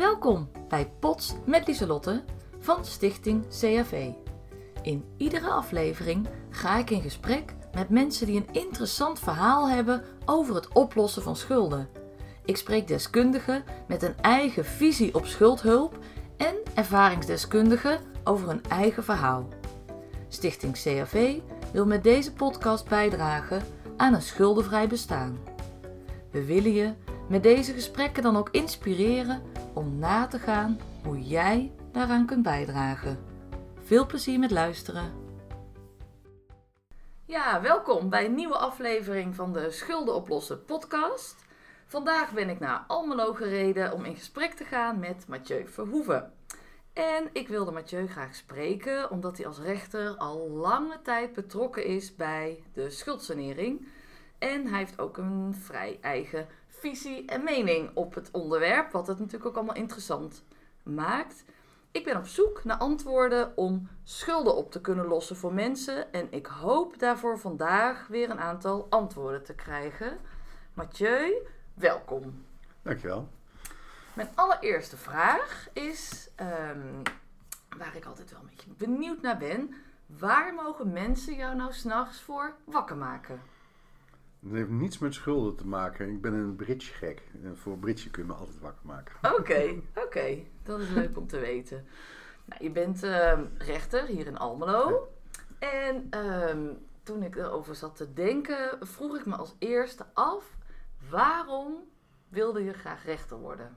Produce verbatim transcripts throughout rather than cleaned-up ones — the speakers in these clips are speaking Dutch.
Welkom bij Pots met Lieselotte van Stichting C H V. In iedere aflevering ga ik in gesprek met mensen die een interessant verhaal hebben over het oplossen van schulden. Ik spreek deskundigen met een eigen visie op schuldhulp en ervaringsdeskundigen over hun eigen verhaal. Stichting C H V wil met deze podcast bijdragen aan een schuldenvrij bestaan. We willen je met deze gesprekken dan ook inspireren om na te gaan hoe jij daaraan kunt bijdragen. Veel plezier met luisteren. Ja, welkom bij een nieuwe aflevering van de Schulden Oplossen podcast. Vandaag ben ik naar Almelo gereden om in gesprek te gaan met Mathieu Verhoeven. En ik wilde Mathieu graag spreken omdat hij als rechter al lange tijd betrokken is bij de schuldsanering. En hij heeft ook een vrij eigen visie en mening op het onderwerp, wat het natuurlijk ook allemaal interessant maakt. Ik ben op zoek naar antwoorden om schulden op te kunnen lossen voor mensen en ik hoop daarvoor vandaag weer een aantal antwoorden te krijgen. Mathieu, welkom. Dankjewel. Mijn allereerste vraag is, um, waar ik altijd wel een beetje benieuwd naar ben, waar mogen mensen jou nou 's nachts voor wakker maken? Het heeft niets met schulden te maken. Ik ben een bridge gek. En voor bridge kun je me altijd wakker maken. Oké, oké. Okay. Dat is leuk om te weten. Nou, je bent uh, rechter hier in Almelo. Ja. En um, toen ik erover zat te denken, vroeg ik me als eerste af, waarom wilde je graag rechter worden?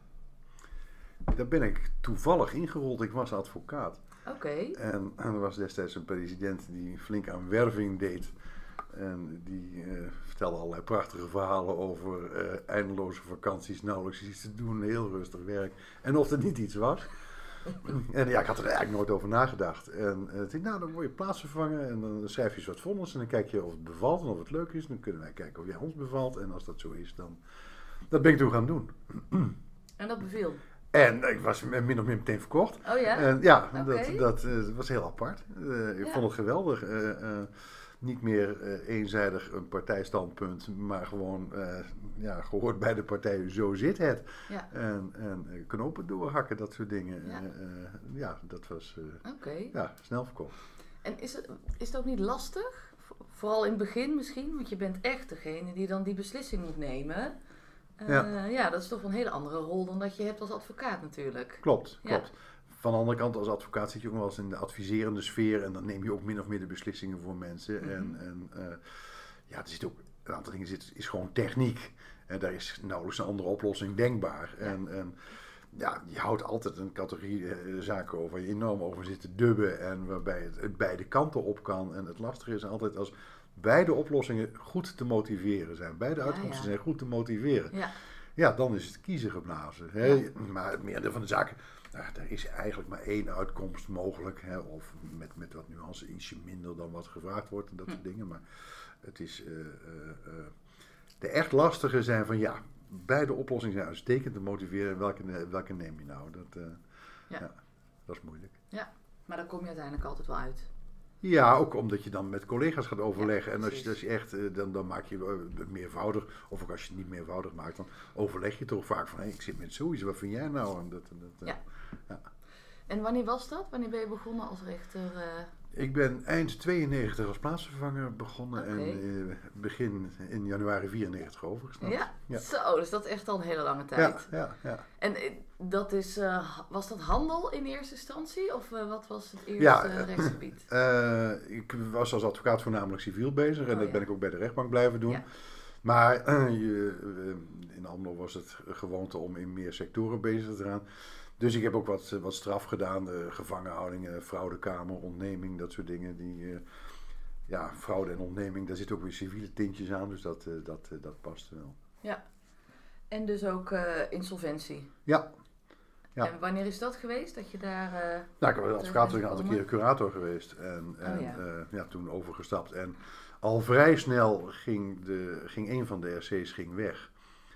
Daar ben ik toevallig ingerold. Ik was advocaat. Oké. Okay. En er was destijds een president die flink aan werving deed. En die uh, vertelde allerlei prachtige verhalen over uh, eindeloze vakanties, nauwelijks iets te doen, heel rustig werk. En of er niet iets was. En ja, ik had er eigenlijk nooit over nagedacht. En uh, ik dacht, nou, dan word je plaatsvervangen en dan schrijf je eens wat vonnis en dan kijk je of het bevalt en of het leuk is. Dan kunnen wij kijken of jij ons bevalt en als dat zo is, dan... Dat ben ik toen gaan doen. En dat beviel? En ik was min of meer meteen verkocht. Oh ja? En ja, okay. dat, dat uh, was heel apart. Uh, ik ja. vond het geweldig. Uh, uh, Niet meer uh, eenzijdig een partijstandpunt, maar gewoon uh, ja, gehoord bij de partijen, zo zit het. Ja. En, en uh, knopen doorhakken, dat soort dingen. Ja, uh, uh, ja dat was uh, okay. ja, snel verkocht. En is het, is het ook niet lastig? Vooral in het begin misschien, want je bent echt degene die dan die beslissing moet nemen. Uh, ja. ja, dat is toch een hele andere rol dan dat je hebt als advocaat natuurlijk. Klopt, klopt. Ja. Van de andere kant, als advocaat zit je ook wel eens in de adviserende sfeer en dan neem je ook min of meer de beslissingen voor mensen. Mm-hmm. En, en uh, ja, er zit ook, een aantal dingen zit, is gewoon techniek. En daar is nauwelijks een andere oplossing denkbaar. Ja. En, en ja, je houdt altijd een categorie uh, zaken over waar je enorm over zit te dubben en waarbij het, het beide kanten op kan. En het lastige is altijd als beide oplossingen goed te motiveren zijn. Beide ja, uitkomsten ja. zijn goed te motiveren. Ja. ja, dan is het kiezen geblazen. Hè? Ja. Maar het meerdere van de zaken... Nou, er is eigenlijk maar één uitkomst mogelijk. Hè, of met, met wat nuance ietsje minder dan wat gevraagd wordt en dat soort hm. dingen. Maar het is... Uh, uh, uh, de echt lastige zijn van ja, beide oplossingen zijn uitstekend te motiveren. Welke, welke neem je nou? Dat, uh, ja. ja, dat is moeilijk. Ja, maar daar kom je uiteindelijk altijd wel uit. Ja, ook omdat je dan met collega's gaat overleggen. Ja, en als je, als je echt, dan, dan maak je het meervoudig. Of ook als je het niet meervoudig maakt, dan overleg je toch vaak van... Hé, hey, ik zit met zoiets, wat vind jij nou? En, dat, dat, ja. ja. En wanneer was dat? Wanneer ben je begonnen als rechter? Uh... Ik ben eind tweeënnegentig als plaatsvervanger begonnen. Okay. En uh, begin in januari vierennegentig overgestapt. Ja? ja, zo, dus dat is echt al een hele lange tijd. Ja, ja, ja. En dat is, uh, was dat handel in eerste instantie? Of uh, wat was het eerste ja, uh, rechtsgebied? Uh, ik was als advocaat voornamelijk civiel bezig. En oh, dat ja. ben ik ook bij de rechtbank blijven doen. Ja. Maar uh, je, uh, in Almelo was het gewoonte om in meer sectoren bezig te gaan. Dus ik heb ook wat, wat straf gedaan, uh, gevangenhoudingen, fraudekamer, ontneming, dat soort dingen. Die, uh, ja, fraude en ontneming, daar zitten ook weer civiele tintjes aan, dus dat, uh, dat, uh, dat past wel. Ja, en dus ook uh, insolventie? Ja. ja. En wanneer is dat geweest, dat je daar... Uh, nou, ik was als advocaat een aantal keer curator geweest en, en oh, ja. Uh, ja, toen overgestapt. En al vrij snel ging, de, ging een van de R C's ging weg.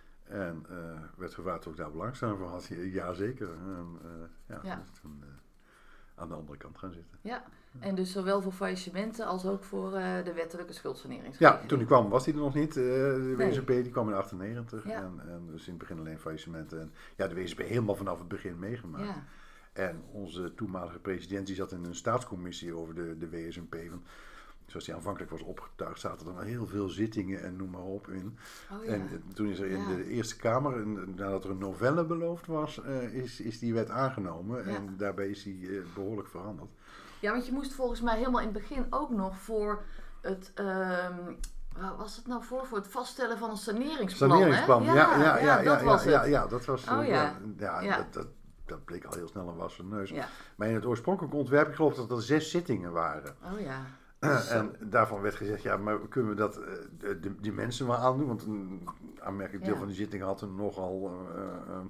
En uh, werd gevraagd of ik daar belangstelling voor had. Ja, zeker. En, uh, ja, ja. Dus toen uh, aan de andere kant gaan zitten. Ja, en dus zowel voor faillissementen als ook voor uh, de wettelijke schuldsaneringsregeling. Ja, toen ik kwam was die er nog niet. Uh, de nee. W S B die kwam in achtennegentig. Ja. En, en dus in het begin alleen faillissementen. En ja, de W S B helemaal vanaf het begin meegemaakt. Ja. En onze toenmalige president die zat in een staatscommissie over de, de W S M P. Van, zoals die aanvankelijk was opgetuigd, zaten er nog heel veel zittingen en noem maar op in. Oh, ja. En toen is er in ja. de Eerste Kamer, en, nadat er een novelle beloofd was, uh, is, is die wet aangenomen. Ja. En daarbij is die uh, behoorlijk veranderd. Ja, want je moest volgens mij helemaal in het begin ook nog voor het... Um, wat was het nou voor? Voor het vaststellen van een saneringsplan, Saneringsplan, hè? ja, ja, ja, ja, dat ja, was ja, het. Ja, dat was... Oh, ja. Ja, ja, ja. Dat, dat, dat bleek al heel snel een wassen neus. Ja. Maar in het oorspronkelijke ontwerp, ik geloof dat er zes zittingen waren. Oh ja. Uh, en daarvan werd gezegd, ja, maar kunnen we dat uh, de, die mensen wel aandoen? Want een aanmerkelijk deel ja. van die zitting had een nogal uh, uh,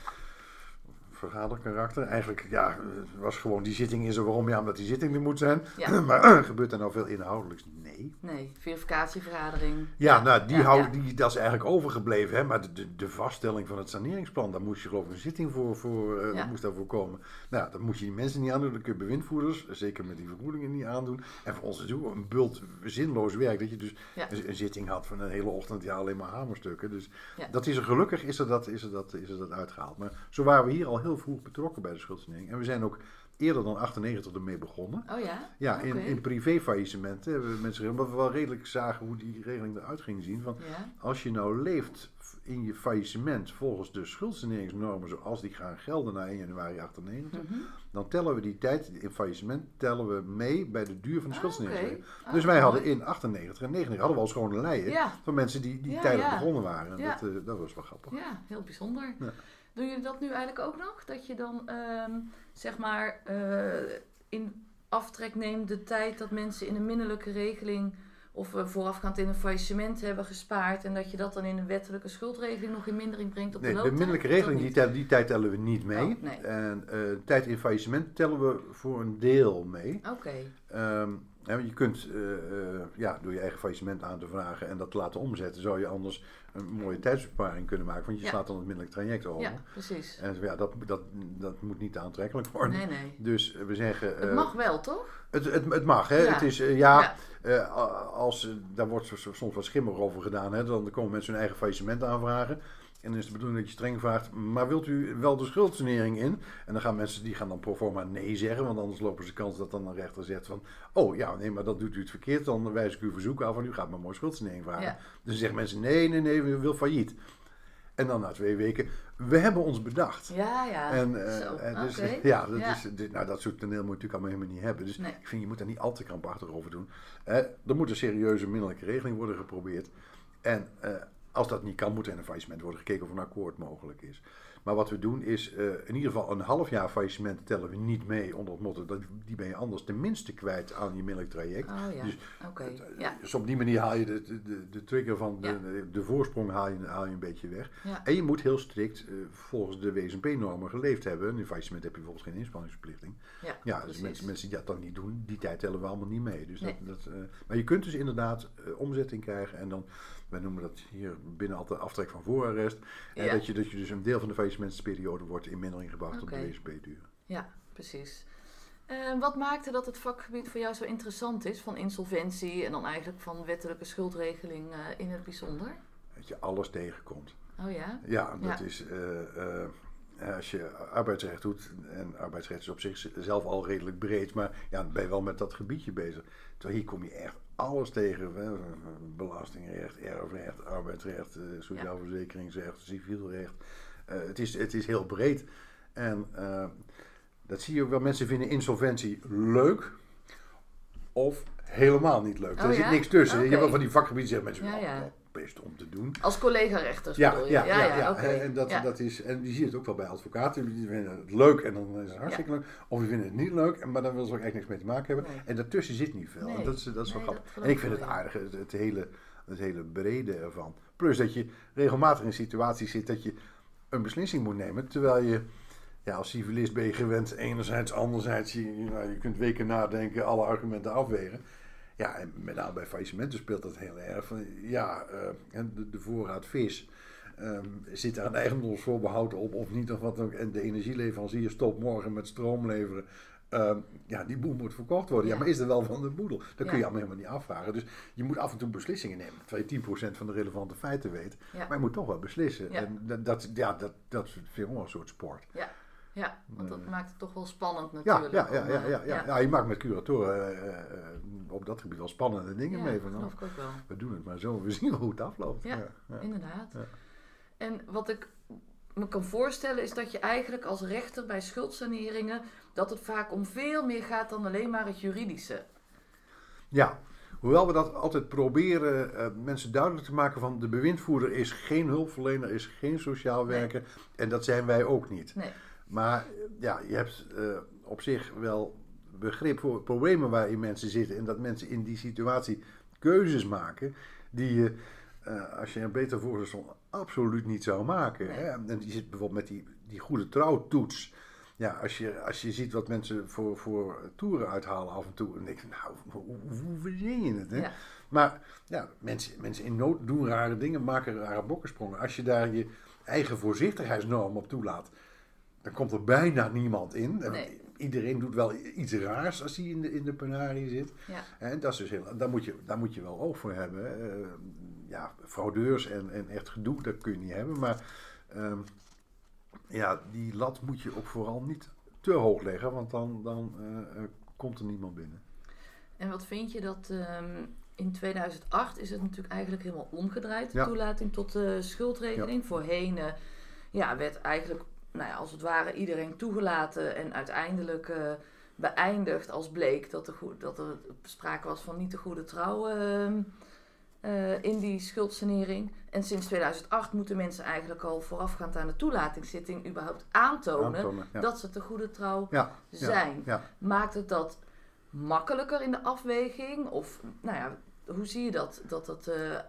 vergaderkarakter. Eigenlijk, ja, was gewoon die zitting is er waarom? Ja, omdat die zitting er moet zijn. Ja. Maar uh, gebeurt er nou veel inhoudelijks? Nee. Nee, verificatievergadering. Ja, nou, die ja, hou, ja. Die, dat is eigenlijk overgebleven. Hè? Maar de, de, de vaststelling van het saneringsplan, daar moest je geloof ik een zitting voor, voor uh, ja. moest daarvoor komen. Nou, dat moet je die mensen niet aandoen. Dat kun je bewindvoerders, zeker met die vergoedingen, niet aandoen. En voor ons is het ook een bult zinloos werk. Dat je dus ja. een, een zitting had van een hele ochtend, ja, alleen maar hamerstukken. Dus ja. dat is er gelukkig, is er dat, is er dat, is er dat uitgehaald. Maar zo waren we hier al heel vroeg betrokken bij de schuldsanering. En we zijn ook eerder dan achtennegentig ermee begonnen. Oh ja? Ja, in, okay. in privéfaillissementen hebben we mensen omdat we wel redelijk zagen hoe die regeling eruit ging zien. Van, ja. Als je nou leeft in je faillissement volgens de schuldsaneringsnormen zoals die gaan gelden na één januari achtennegentig, mm-hmm. dan tellen we die tijd in faillissement tellen we mee bij de duur van de schuldsaneringsregeling. Ah, okay. ah, dus wij hadden in achtennegentig en negenennegentig hadden we al schone lijnen ja. van mensen die, die ja, tijdig ja. begonnen waren. Ja. Dat, uh, dat was wel grappig. Ja, heel bijzonder. Ja. Doen jullie dat nu eigenlijk ook nog? Dat je dan, um, zeg maar, uh, in aftrek neemt de tijd dat mensen in een minderlijke regeling of uh, voorafgaand in een faillissement hebben gespaard en dat je dat dan in een wettelijke schuldregeling nog in mindering brengt op nee, de looptijd? De minderlijke regeling, die, tel, die tijd tellen we niet mee. Oh, nee. En uh, tijd in faillissement tellen we voor een deel mee. Oké. Okay. Um, je kunt uh, uh, ja, door je eigen faillissement aan te vragen en dat te laten omzetten, zou je anders een mooie tijdsbesparing kunnen maken, want je ja. slaat dan het minderlijk traject over. Ja, precies. En ja, dat, dat, dat moet niet aantrekkelijk worden. Nee, nee. Dus we zeggen... Uh, het mag wel, toch? Het, het, het mag, hè. Ja. Het is, uh, ja, ja. Uh, als, uh, daar wordt soms wat schimmig over gedaan, hè. Dan komen mensen hun eigen faillissement aanvragen. En dan is de bedoeling dat je streng vraagt, maar wilt u wel de schuldsanering in? En dan gaan mensen, die gaan dan pro forma nee zeggen, want anders lopen ze de kans dat dan een rechter zegt van, oh ja, nee, maar dat doet u het verkeerd, dan wijs ik uw verzoek af en u gaat maar mooi schuldsanering vragen. Ja. Dus dan zeggen mensen, nee, nee, nee, we willen failliet. En dan na twee weken, we hebben ons bedacht. Ja, ja. En, uh, Zo, en dus, okay. ja, dat, ja. Is, nou, dat soort toneel moet je natuurlijk allemaal helemaal niet hebben. Dus nee. ik vind, je moet daar niet al te krampachtig over doen. Uh, er moet een serieuze minderlijke regeling worden geprobeerd. En uh, als dat niet kan, moet er in een faillissement worden gekeken of een akkoord mogelijk is. Maar wat we doen is, uh, in ieder geval een half jaar faillissement tellen we niet mee onder het motto, dat die ben je anders tenminste kwijt aan je minderlijk traject. Oh, ja. Dus, okay. ja. dus op die manier haal je de, de, de trigger van de, ja. de, de voorsprong haal je, haal je een beetje weg. Ja. En je moet heel strikt uh, volgens de W S M P-normen geleefd hebben. In een faillissement heb je bijvoorbeeld geen inspanningsverplichting. Ja, ja dus mensen, mensen die dat dan niet doen, die tijd tellen we allemaal niet mee. Dus nee. dat, dat, uh, maar je kunt dus inderdaad uh, omzetting krijgen en dan, wij noemen dat hier binnen altijd aftrek van voorarrest. Ja. En dat je, dat je dus een deel van de faillissementsperiode wordt in mindering gebracht okay. op de W S P-duur. Ja, precies. Uh, wat maakte dat het vakgebied voor jou zo interessant is, van insolventie en dan eigenlijk van wettelijke schuldregeling uh, in het bijzonder? Dat je alles tegenkomt. Oh ja? Ja, dat ja. is... Uh, uh, als je arbeidsrecht doet, en arbeidsrecht is op zichzelf al redelijk breed, maar ja, dan ben je wel met dat gebiedje bezig. Terwijl hier kom je echt alles tegen. Hè? Belastingrecht, erfrecht, arbeidsrecht, sociaal verzekeringsrecht, civiel recht. Uh, het, is, het is heel breed. En uh, dat zie je ook wel. Mensen vinden insolventie leuk of helemaal niet leuk. Oh, er ja? zit niks tussen. Okay. Je hebt wel van die vakgebieden zeggen mensen, ja, ja. Oh, best om te doen. Als collega-rechters ja, bedoel je? Ja, ja, ja. ja. Okay. En, dat, ja. dat is, en je ziet het ook wel bij advocaten. Die vinden het leuk en dan is het hartstikke ja. leuk. Of die vinden het niet leuk, maar dan willen ze ook echt niks mee te maken hebben. Nee. En daartussen zit niet veel. Nee. En dat is, dat is nee, wel grappig. En ik vind het aardig, het, het, hele, het hele brede ervan. Plus dat je regelmatig in situaties zit dat je een beslissing moet nemen, terwijl je... Ja, als civilist ben je gewend enerzijds, anderzijds, je, je, nou, je kunt weken nadenken, alle argumenten afwegen. Ja, en met name bij faillissementen speelt dat heel erg. Van, ja, uh, de, de voorraad vis, um, zit daar een eigendomsvoorbehoud op of niet of wat ook. En de energieleverancier stopt morgen met stroom leveren. Uh, ja, die boel moet verkocht worden. Ja, Ja. maar is er wel van de boedel? Dat kun Ja. je allemaal helemaal niet afvragen. Dus je moet af en toe beslissingen nemen. Terwijl je tien procent van de relevante feiten weet. Ja. Maar je moet toch wel beslissen. Ja. En dat, dat, ja, dat, dat vind ik wel een soort sport. Ja, ja, want dat Nee. maakt het toch wel spannend Ja, natuurlijk. ja, ja, om, ja, eh, ja, ja. ja, je maakt met curatoren uh, uh, op dat gebied wel spannende dingen Ja, mee. Van, geloof nou, ik ook wel. we doen het maar zo, we zien wel hoe het afloopt. Ja, Ja, ja. Inderdaad. Ja. En wat ik me kan voorstellen is dat je eigenlijk als rechter bij schuldsaneringen, dat het vaak om veel meer gaat dan alleen maar het juridische. Ja, hoewel we dat altijd proberen uh, mensen duidelijk te maken van de bewindvoerder is geen hulpverlener, is geen sociaal werker Nee. en dat zijn wij ook niet. Nee. Maar ja, je hebt uh, op zich wel begrip voor problemen waarin mensen zitten en dat mensen in die situatie keuzes maken die je, uh, als je er beter voor stond, absoluut niet zou maken. Nee. Hè? En je zit bijvoorbeeld met die, die goede trouwtoets. Ja, als je, als je ziet wat mensen voor, voor toeren uithalen af en toe, dan denk je, nou, hoe, hoe verzin je het? Hè? Ja. Maar ja, mensen, mensen in nood doen rare dingen, maken rare bokkensprongen. Als je daar je eigen voorzichtigheidsnorm op toelaat, dan komt er bijna niemand in. Nee. Iedereen doet wel iets raars als hij in de, in de penarie zit. Ja. En dat is dus heel, daar, moet je, daar moet je wel oog voor hebben. Uh, ja, fraudeurs en, en echt gedoe, dat kun je niet hebben. Maar um, ja, die lat moet je ook vooral niet te hoog leggen, want dan, dan uh, uh, komt er niemand binnen. En wat vind je dat um, in tweeduizend acht is het natuurlijk eigenlijk helemaal omgedraaid, de Ja. toelating tot de schuldregeling. Ja. Voorheen uh, ja, werd eigenlijk, nou ja, als het ware iedereen toegelaten en uiteindelijk uh, beëindigd als bleek dat er, goed, dat er sprake was van niet de goede trouw uh, uh, in die schuldsanering. En sinds tweeduizend acht moeten mensen eigenlijk al voorafgaand aan de toelatingszitting überhaupt aantonen, Aantonen, ja. dat ze te goede trouw ja, zijn. Ja, ja. Maakt het dat makkelijker in de afweging? Of, nou ja, hoe zie je dat? Dat het uh, uh,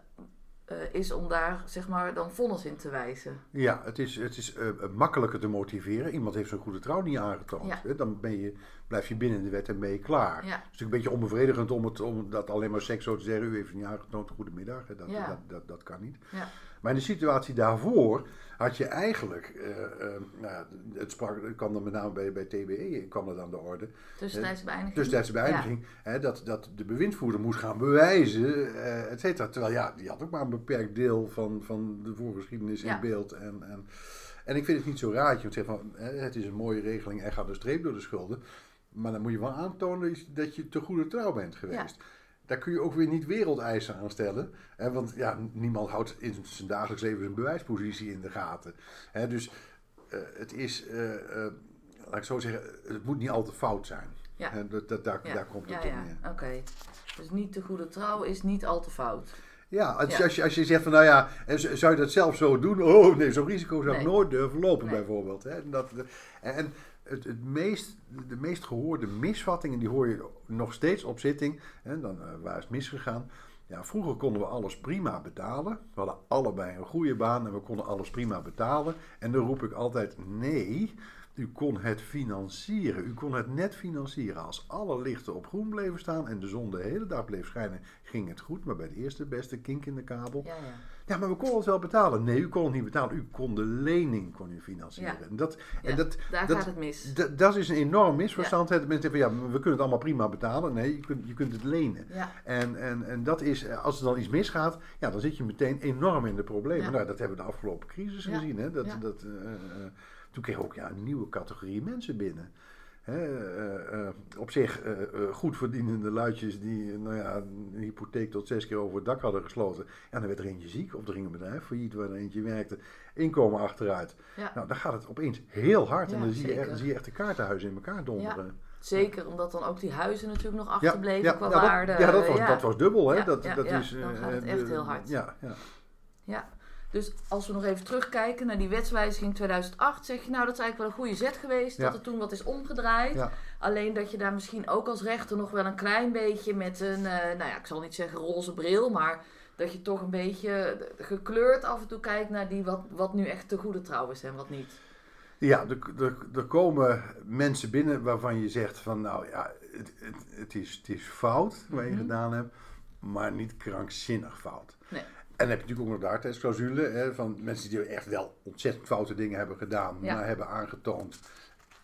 is om daar, zeg maar, dan vonnis in te wijzen? Ja, het is, het is uh, makkelijker te motiveren. Iemand heeft zijn goede trouw niet aangetoond. Ja. Hè? Dan ben je, blijf je binnen de wet en ben je klaar. Ja. Het is natuurlijk een beetje onbevredigend om, het, om dat alleen maar seks zo te zeggen. U heeft het niet aangetoond, goedemiddag. Hè? Dat, Ja. dat, dat, dat kan niet. Ja. Maar in de situatie daarvoor had je eigenlijk, uh, uh, nou, het, sprak, het kwam dan met name bij, bij T B E, kwam dat aan de orde. Tussentijdse beëindiging. Tussentijdse beëindiging, ja. hè, dat, dat de bewindvoerder moest gaan bewijzen, uh, et cetera. Terwijl ja, die had ook maar een beperkt deel van, van de voorgeschiedenis ja. in beeld. En, en, en ik vind het niet zo raar dat je moet zeggen van, hè, het is een mooie regeling en gaat de streep door de schulden. Maar dan moet je wel aantonen dat je te goede trouw bent geweest. Ja. Daar kun je ook weer niet wereldeisen aan stellen. Hè, want ja, niemand houdt in zijn dagelijks leven zijn bewijspositie in de gaten. Hè, dus uh, het is, uh, uh, laat ik zo zeggen, het moet niet al te fout zijn. Ja. Hè, dat, dat, daar, ja. daar komt het ja, op ja. neer. Oké. Okay. Dus niet te goede trouw is niet al te fout. Ja, als, ja. Als, je, als je zegt van nou ja, zou je dat zelf zo doen? Oh nee, zo'n risico zou nee. ik nooit durven lopen nee. bijvoorbeeld. Hè. En, dat, en het, het meest, de meest gehoorde misvattingen, die hoor je nog steeds op zitting. Hè, dan, uh, waar is het misgegaan? Ja, vroeger konden we alles prima betalen. We hadden allebei een goede baan en we konden alles prima betalen. En dan roep ik altijd nee. U kon het financieren. U kon het net financieren. Als alle lichten op groen bleven staan en de zon de hele dag bleef schijnen, ging het goed. Maar bij de eerste beste kink in de kabel. Ja, ja. ja maar we konden het wel betalen. Nee, u kon het niet betalen. U kon de lening kon u financieren. Ja. En dat, ja, en dat, daar dat, gaat het mis. Dat, dat is een enorm misverstand. Ja. Mensen zeggen van ja, we kunnen het allemaal prima betalen. Nee, je kunt, je kunt het lenen. Ja. En, en, en dat is, als er dan iets misgaat, ja, dan zit je meteen enorm in de problemen. Ja. Nou, dat hebben we de afgelopen crisis ja. gezien. Hè? Dat, ja. dat, uh, uh, toen kreeg ook ja, een nieuwe categorie mensen binnen. Hè, uh, uh, op zich uh, uh, goed verdienende luidjes die nou ja, een hypotheek tot zes keer over het dak hadden gesloten. En dan werd er eentje ziek of er ging een bedrijf failliet waar er eentje werkte. Inkomen achteruit. Ja. Nou, dan gaat het opeens heel hard ja, en dan zie je, echt, zeker. zie je echt de kaartenhuizen in elkaar donderen. Ja. Zeker, omdat dan ook die huizen natuurlijk nog achterbleven ja, ja, qua ja, waarde. Dat, ja, dat was, ja. dat was dubbel. Hè? Ja, dat, ja, dat ja, is, dan uh, gaat het de, echt heel hard. Ja, ja. ja. Dus als we nog even terugkijken naar die wetswijziging tweeduizend acht, zeg je nou dat is eigenlijk wel een goede zet geweest, ja. dat er toen wat is omgedraaid. Ja. Alleen dat je daar misschien ook als rechter nog wel een klein beetje met een, uh, nou ja, ik zal niet zeggen roze bril, maar dat je toch een beetje gekleurd af en toe kijkt naar die wat, wat nu echt de goede trouw is en wat niet. Ja, er, er, er komen mensen binnen waarvan je zegt van nou ja, het, het, het, is, het is fout wat je mm-hmm. gedaan hebt, maar niet krankzinnig fout. Nee. En dan heb je natuurlijk ook nog de hardheidsclausule hè, van mensen die echt wel ontzettend foute dingen hebben gedaan, ja. maar hebben aangetoond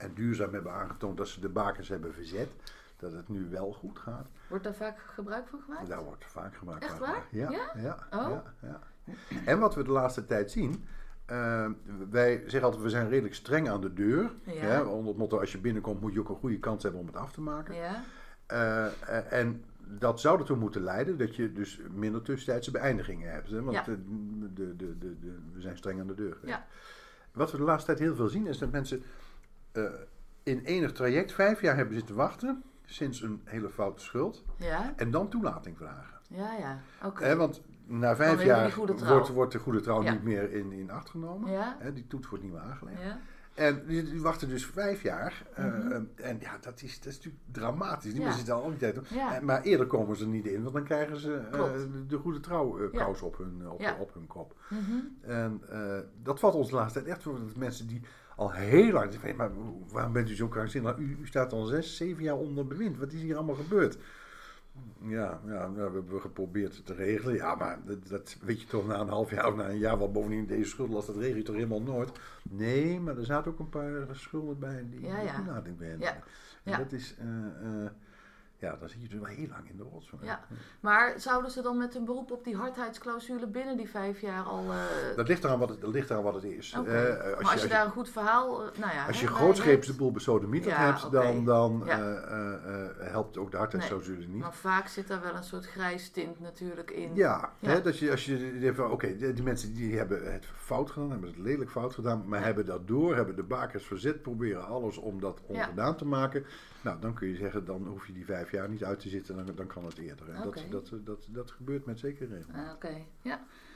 en duurzaam hebben aangetoond dat ze de bakens hebben verzet. Dat het nu wel goed gaat. Wordt daar vaak gebruik van gemaakt? Daar wordt vaak gebruik Echt van gemaakt. waar? Ja, Ja? ja, Oh. ja, ja. En wat we de laatste tijd zien... Uh, wij zeggen altijd, we zijn redelijk streng aan de deur. Ja. Hè, onder het motto, als je binnenkomt moet je ook een goede kans hebben om het af te maken. Ja. Uh, uh, en dat zou ertoe moeten leiden dat je dus minder tussentijdse beëindigingen hebt. Hè? Want Ja. de, de, de, de, de, we zijn streng aan de deur geweest. Ja. Wat we de laatste tijd heel veel zien is dat mensen uh, in enig traject vijf jaar hebben zitten wachten... sinds een hele foute schuld. Ja. En dan toelating vragen. Ja, ja. Oké. Okay. Hè, want na vijf die jaar goede trouw. wordt, wordt de goede trouw Ja. niet meer in, in acht genomen. Ja. Hè, die toets wordt niet meer aangelegd. Ja. En die, die wachten dus vijf jaar. Uh, Mhm. En ja, dat is, dat is natuurlijk dramatisch. Die Ja. mensen zitten al die tijd. Ja. Uh, Maar eerder komen ze er niet in, want dan krijgen ze uh, Klopt. de, de goede trouw uh, Ja. kous op hun, op, Ja. op hun kop. Mhm. En uh, dat valt ons de laatste tijd echt voor. Dat mensen die al heel lang zeggen, maar waarom bent u zo krankzinnig? U, u staat al zes, zeven jaar onder bewind. Wat is hier allemaal gebeurd? Ja, ja, we hebben geprobeerd het te regelen. Ja, maar dat, dat weet je toch na een half jaar of na een jaar. Want bovendien deze schuldenlast, dat regel je toch helemaal nooit. Nee, maar er zaten ook een paar schulden bij die Ja, ja. toelating bij Ja. En Ja. dat is, uh, uh, ja, dan zit je dus wel heel lang in de rots. Ja. Maar zouden ze dan met een beroep op die hardheidsclausule binnen die vijf jaar al... Uh... Dat ligt eraan wat het, dat ligt eraan wat het is. Okay. Uh, als maar je, als je als daar een goed verhaal... Uh, nou ja, Als hè, je bij grootscheeps de hebt. boel besodemieterd Ja, hebt, oké. dan, dan Ja. uh, uh, uh, helpt ook de hardheidsclausule niet. Maar vaak zit daar wel een soort grijs tint natuurlijk in. Ja, Ja. Hè, dat je, als je denkt van oké, die, die mensen die hebben het fout gedaan, hebben het lelijk fout gedaan, maar Ja. hebben dat door, hebben de bakers verzet, proberen alles om dat ongedaan te maken. Nou, dan kun je zeggen, dan hoef je die vijf jaar niet uit te zitten, dan, dan kan het eerder. En Oké. dat, dat, dat, dat gebeurt met zekere regelmaat. Ah, Oké, okay. ja.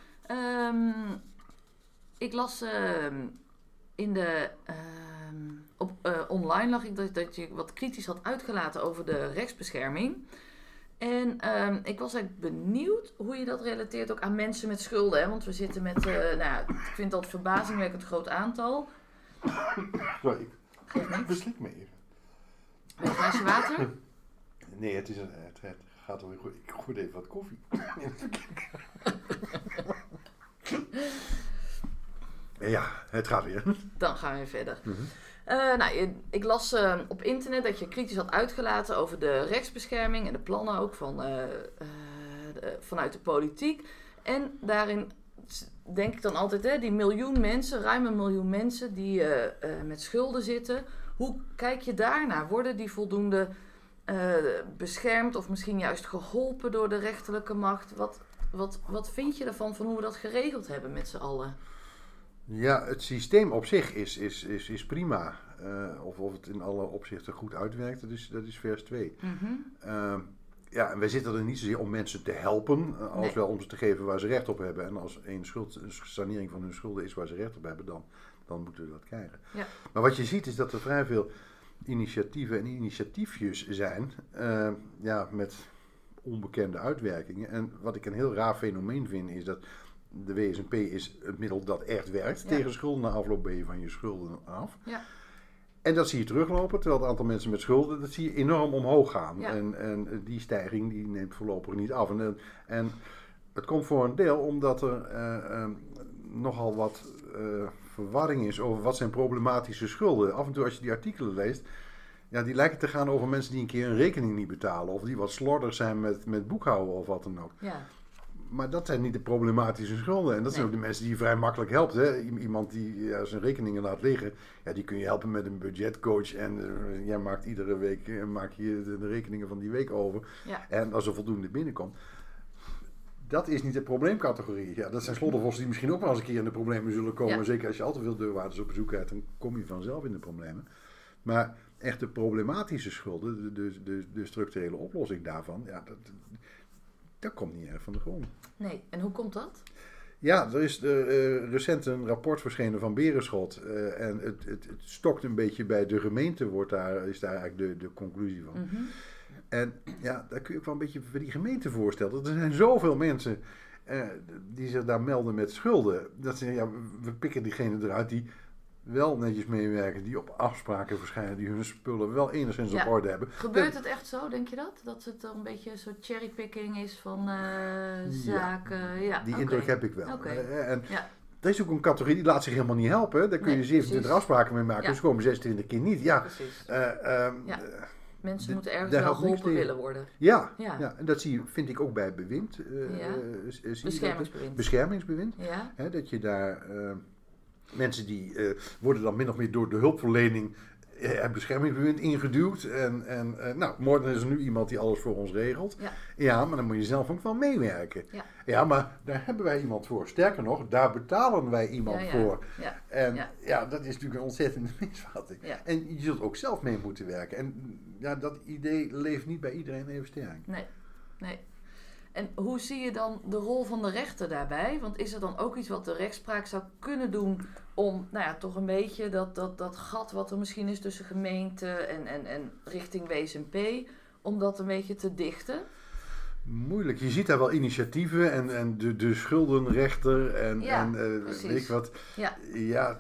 Um, ik las um, in de... Um, op, uh, online lag ik dat, dat je wat kritisch had uitgelaten over de rechtsbescherming. En um, ik was eigenlijk benieuwd hoe je dat relateert ook aan mensen met schulden. Hè? Want we zitten met, uh, nou ja, ik vind dat verbazingwekkend groot aantal. Sorry, ik Geeft niks. beslik me even. Wil je een glaasje water? Nee, het, is een, het, het gaat alweer goed. Ik gooi even wat koffie. Ja, het gaat weer. Dan gaan we weer verder. Mm-hmm. Uh, nou, je, ik las uh, op internet dat je kritisch had uitgelaten over de rechtsbescherming en de plannen ook van, uh, uh, de, vanuit de politiek. En daarin denk ik dan altijd, hè, die miljoen mensen, ruim een miljoen mensen die uh, uh, met schulden zitten. Hoe kijk je daarnaar? Worden die voldoende uh, beschermd of misschien juist geholpen door de rechterlijke macht? Wat, wat, wat vind je ervan, van hoe we dat geregeld hebben met z'n allen? Ja, het systeem op zich is, is, is, is prima. Uh, of, of het in alle opzichten goed uitwerkt, dat is, dat is vers twee. Mm-hmm. Uh, ja, en wij zitten er niet zozeer om mensen te helpen, uh, als Nee. wel om ze te geven waar ze recht op hebben. En als een, schuld, een sanering van hun schulden is waar ze recht op hebben, dan, dan moeten we dat krijgen. Ja. Maar wat je ziet is dat er vrij veel initiatieven en initiatiefjes zijn, uh, ja, met onbekende uitwerkingen. En wat ik een heel raar fenomeen vind, is dat de W S N P is het middel dat echt werkt. Ja. Tegen schulden na afloop ben je van je schulden af. Ja. En dat zie je teruglopen, terwijl het aantal mensen met schulden, dat zie je enorm omhoog gaan. Ja. En, en die stijging die neemt voorlopig niet af. En, en het komt voor een deel omdat er uh, um, nogal wat uh, verwarring is over wat zijn problematische schulden. Af en toe als je die artikelen leest, ja, die lijken te gaan over mensen die een keer een rekening niet betalen. Of die wat slordig zijn met, met boekhouden of wat dan ook. Ja. Maar dat zijn niet de problematische schulden. En dat zijn Nee. ook de mensen die je vrij makkelijk helpt. Hè? Iemand die ja, zijn rekeningen laat liggen, ja, die kun je helpen met een budgetcoach. En uh, jij maakt iedere week uh, maak je de, de rekeningen van die week over. Ja. En als er voldoende binnenkomt. Dat is niet de probleemcategorie. Ja, dat zijn sloddervossen die misschien ook wel eens een keer in de problemen zullen komen. Ja. Zeker als je al te veel deurwaarders op bezoek hebt, dan kom je vanzelf in de problemen. Maar echt de problematische schulden, de, de, de, de structurele oplossing daarvan, ja, dat, dat komt niet erg van de grond. Nee, en hoe komt dat? Ja, er is uh, recent een rapport verschenen van Berenschot. Uh, en het, het, het stokt een beetje bij de gemeente, wordt daar, is daar eigenlijk de, de conclusie van. Mm-hmm. En ja, daar kun je ook wel een beetje voor die gemeente voorstellen. Er zijn zoveel mensen uh, die zich daar melden met schulden. Dat ze ja, we pikken diegenen eruit die wel netjes meewerken, die op afspraken verschijnen, die hun spullen wel enigszins Ja. op orde hebben. Gebeurt het echt zo, denk je dat? Dat het een beetje een soort cherrypicking is van uh, zaken? Ja, Die oké. indruk heb ik wel. Oké. Uh, en Ja. Er is ook een categorie die laat zich helemaal niet helpen. Daar kun je Nee, zevenentwintig precies. afspraken mee maken. Ja. Dus komen zesentwintig keer niet. Ja, Precies. uh, um, Ja. Mensen d- moeten ergens daar wel helpt niks geholpen tegen. willen worden. Ja, Ja. ja. En dat zie je, vind ik ook bij bewind. Uh, Ja. uh, zie je dat? Beschermingsbewind. Beschermingsbewind. Ja. Hè, dat je daar uh, mensen die uh, worden dan min of meer door de hulpverlening uh, het beschermingsbewind ingeduwd. En, en uh, nou, morgen is er nu iemand die alles voor ons regelt. Ja. Ja, maar dan moet je zelf ook wel meewerken. Ja. Ja, maar daar hebben wij iemand voor. Sterker nog, daar betalen wij iemand Ja, ja. voor. Ja. En Ja. ja. dat is natuurlijk een ontzettende misvatting. Ja. En je zult ook zelf mee moeten werken. En ja, dat idee leeft niet bij iedereen even sterk. Nee, nee. En hoe zie je dan de rol van de rechter daarbij? Want is er dan ook iets wat de rechtspraak zou kunnen doen om, nou ja, toch een beetje dat, dat, dat gat wat er misschien is tussen gemeente en, en, en richting W S M P, om dat een beetje te dichten? Moeilijk. Je ziet daar wel initiatieven en, en de, de schuldenrechter en, Ja, en uh, precies. weet ik wat. Ja. Ja,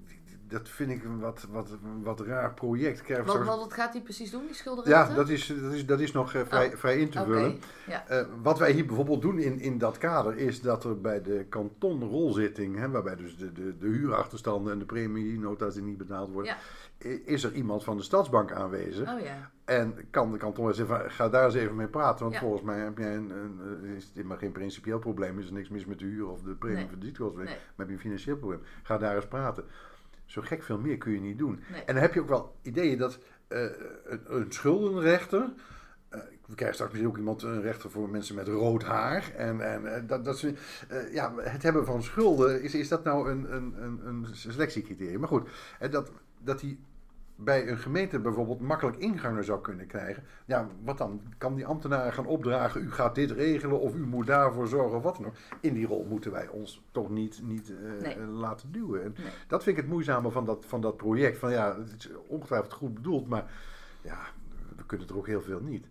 dat vind ik een wat, wat, wat raar project. Kijk, Wat, straks- wat, wat gaat hij precies doen, die schuldenrechter? Ja, dat is, dat is, dat is nog uh, vrij, Oh, vrij in te Oké, vullen. ja. Uh, wat wij hier bijvoorbeeld doen in, in dat kader is dat er bij de kantonrolzitting, hè, waarbij dus de, de, de huurachterstanden en de premienota's die niet betaald worden, Ja. i- is er iemand van de Stadsbank aanwezig. Oh ja. En kan de kanton zeggen, van, ga daar eens even mee praten, want Ja. volgens mij heb jij een, een, is het helemaal geen principieel probleem, is er niks mis met de huur of de premie Nee. van de ziektekosten, Nee. maar heb je een financieel probleem. Ga daar eens praten. Zo gek veel meer kun je niet doen. Nee. En dan heb je ook wel ideeën dat uh, een, een schuldenrechter, uh, we krijgen straks misschien ook iemand, een rechter voor mensen met rood haar, en, en uh, dat, dat, uh, ja, het hebben van schulden, is, is dat nou een, een, een, een selectiecriterium? Maar goed, uh, dat, dat die bij een gemeente bijvoorbeeld makkelijk ingangen zou kunnen krijgen. Ja, wat dan? Kan die ambtenaren gaan opdragen, u gaat dit regelen of u moet daarvoor zorgen of wat dan ook. In die rol moeten wij ons toch niet, niet uh, Nee. laten duwen. En Nee. dat vind ik het moeizame van dat, van dat project. Van ja, het is ongetwijfeld goed bedoeld, maar ja, we kunnen er ook heel veel niet.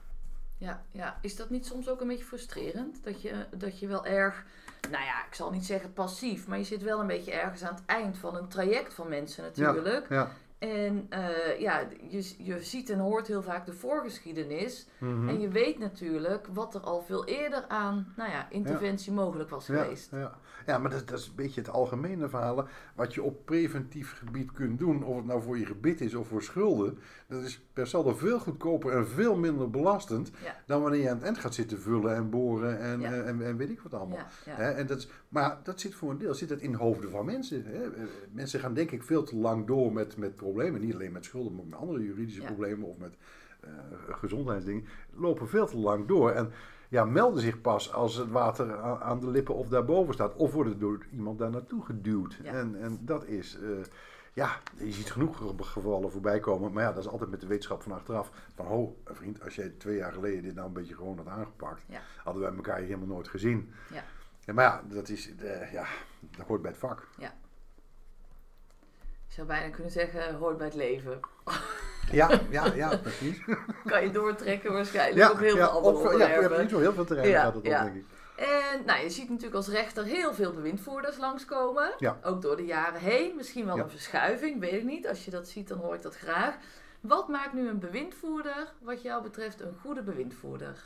Ja, ja, is dat niet soms ook een beetje frustrerend? Dat je, dat je wel erg, nou ja, ik zal niet zeggen passief, maar je zit wel een beetje ergens aan het eind van een traject van mensen natuurlijk. Ja. En uh, ja, je, je ziet en hoort heel vaak de voorgeschiedenis. Mhm. En je weet natuurlijk wat er al veel eerder aan, nou ja, interventie mogelijk was Ja, geweest. ja. ja, maar dat, dat is een beetje het algemene verhaal. Wat je op preventief gebied kunt doen, of het nou voor je gebit is of voor schulden, dat is per saldo veel goedkoper en veel minder belastend Ja. dan wanneer je aan het eind gaat zitten vullen en boren en, Ja. en, en, en weet ik wat allemaal. Ja, ja. Hè, en dat is, maar dat zit voor een deel zit het in de hoofden van mensen. Hè. Eh, Mensen gaan denk ik veel te lang door met, met problemen, niet alleen met schulden, maar ook met andere juridische Ja. problemen of met uh, gezondheidsdingen, lopen veel te lang door. En ja, melden zich pas als het water aan, aan de lippen of daarboven staat. Of worden door iemand daar naartoe geduwd. Ja. En, en dat is, uh, ja, je ziet genoeg gevallen voorbij komen. Maar ja, dat is altijd met de wetenschap van achteraf. Van, ho, vriend, als jij twee jaar geleden dit nou een beetje gewoon had aangepakt, Ja. hadden wij elkaar hier helemaal nooit gezien. Ja. Ja, maar ja, dat is, uh, ja, dat hoort bij het vak. Ja. Ik zou bijna kunnen zeggen, hoort bij het leven. Ja, ja, ja, precies. Kan je doortrekken waarschijnlijk Ja, op heel ja, veel andere op- ja, onderwerpen. ja, niet zo heel veel terrein Ja, gaat het ja. om, denk ik. En nou, je ziet natuurlijk als rechter heel veel bewindvoerders langskomen. Ja. Ook door de jaren heen. Misschien wel Ja. een verschuiving, weet ik niet. Als je dat ziet, dan hoor ik dat graag. Wat maakt nu een bewindvoerder, wat jou betreft, een goede bewindvoerder?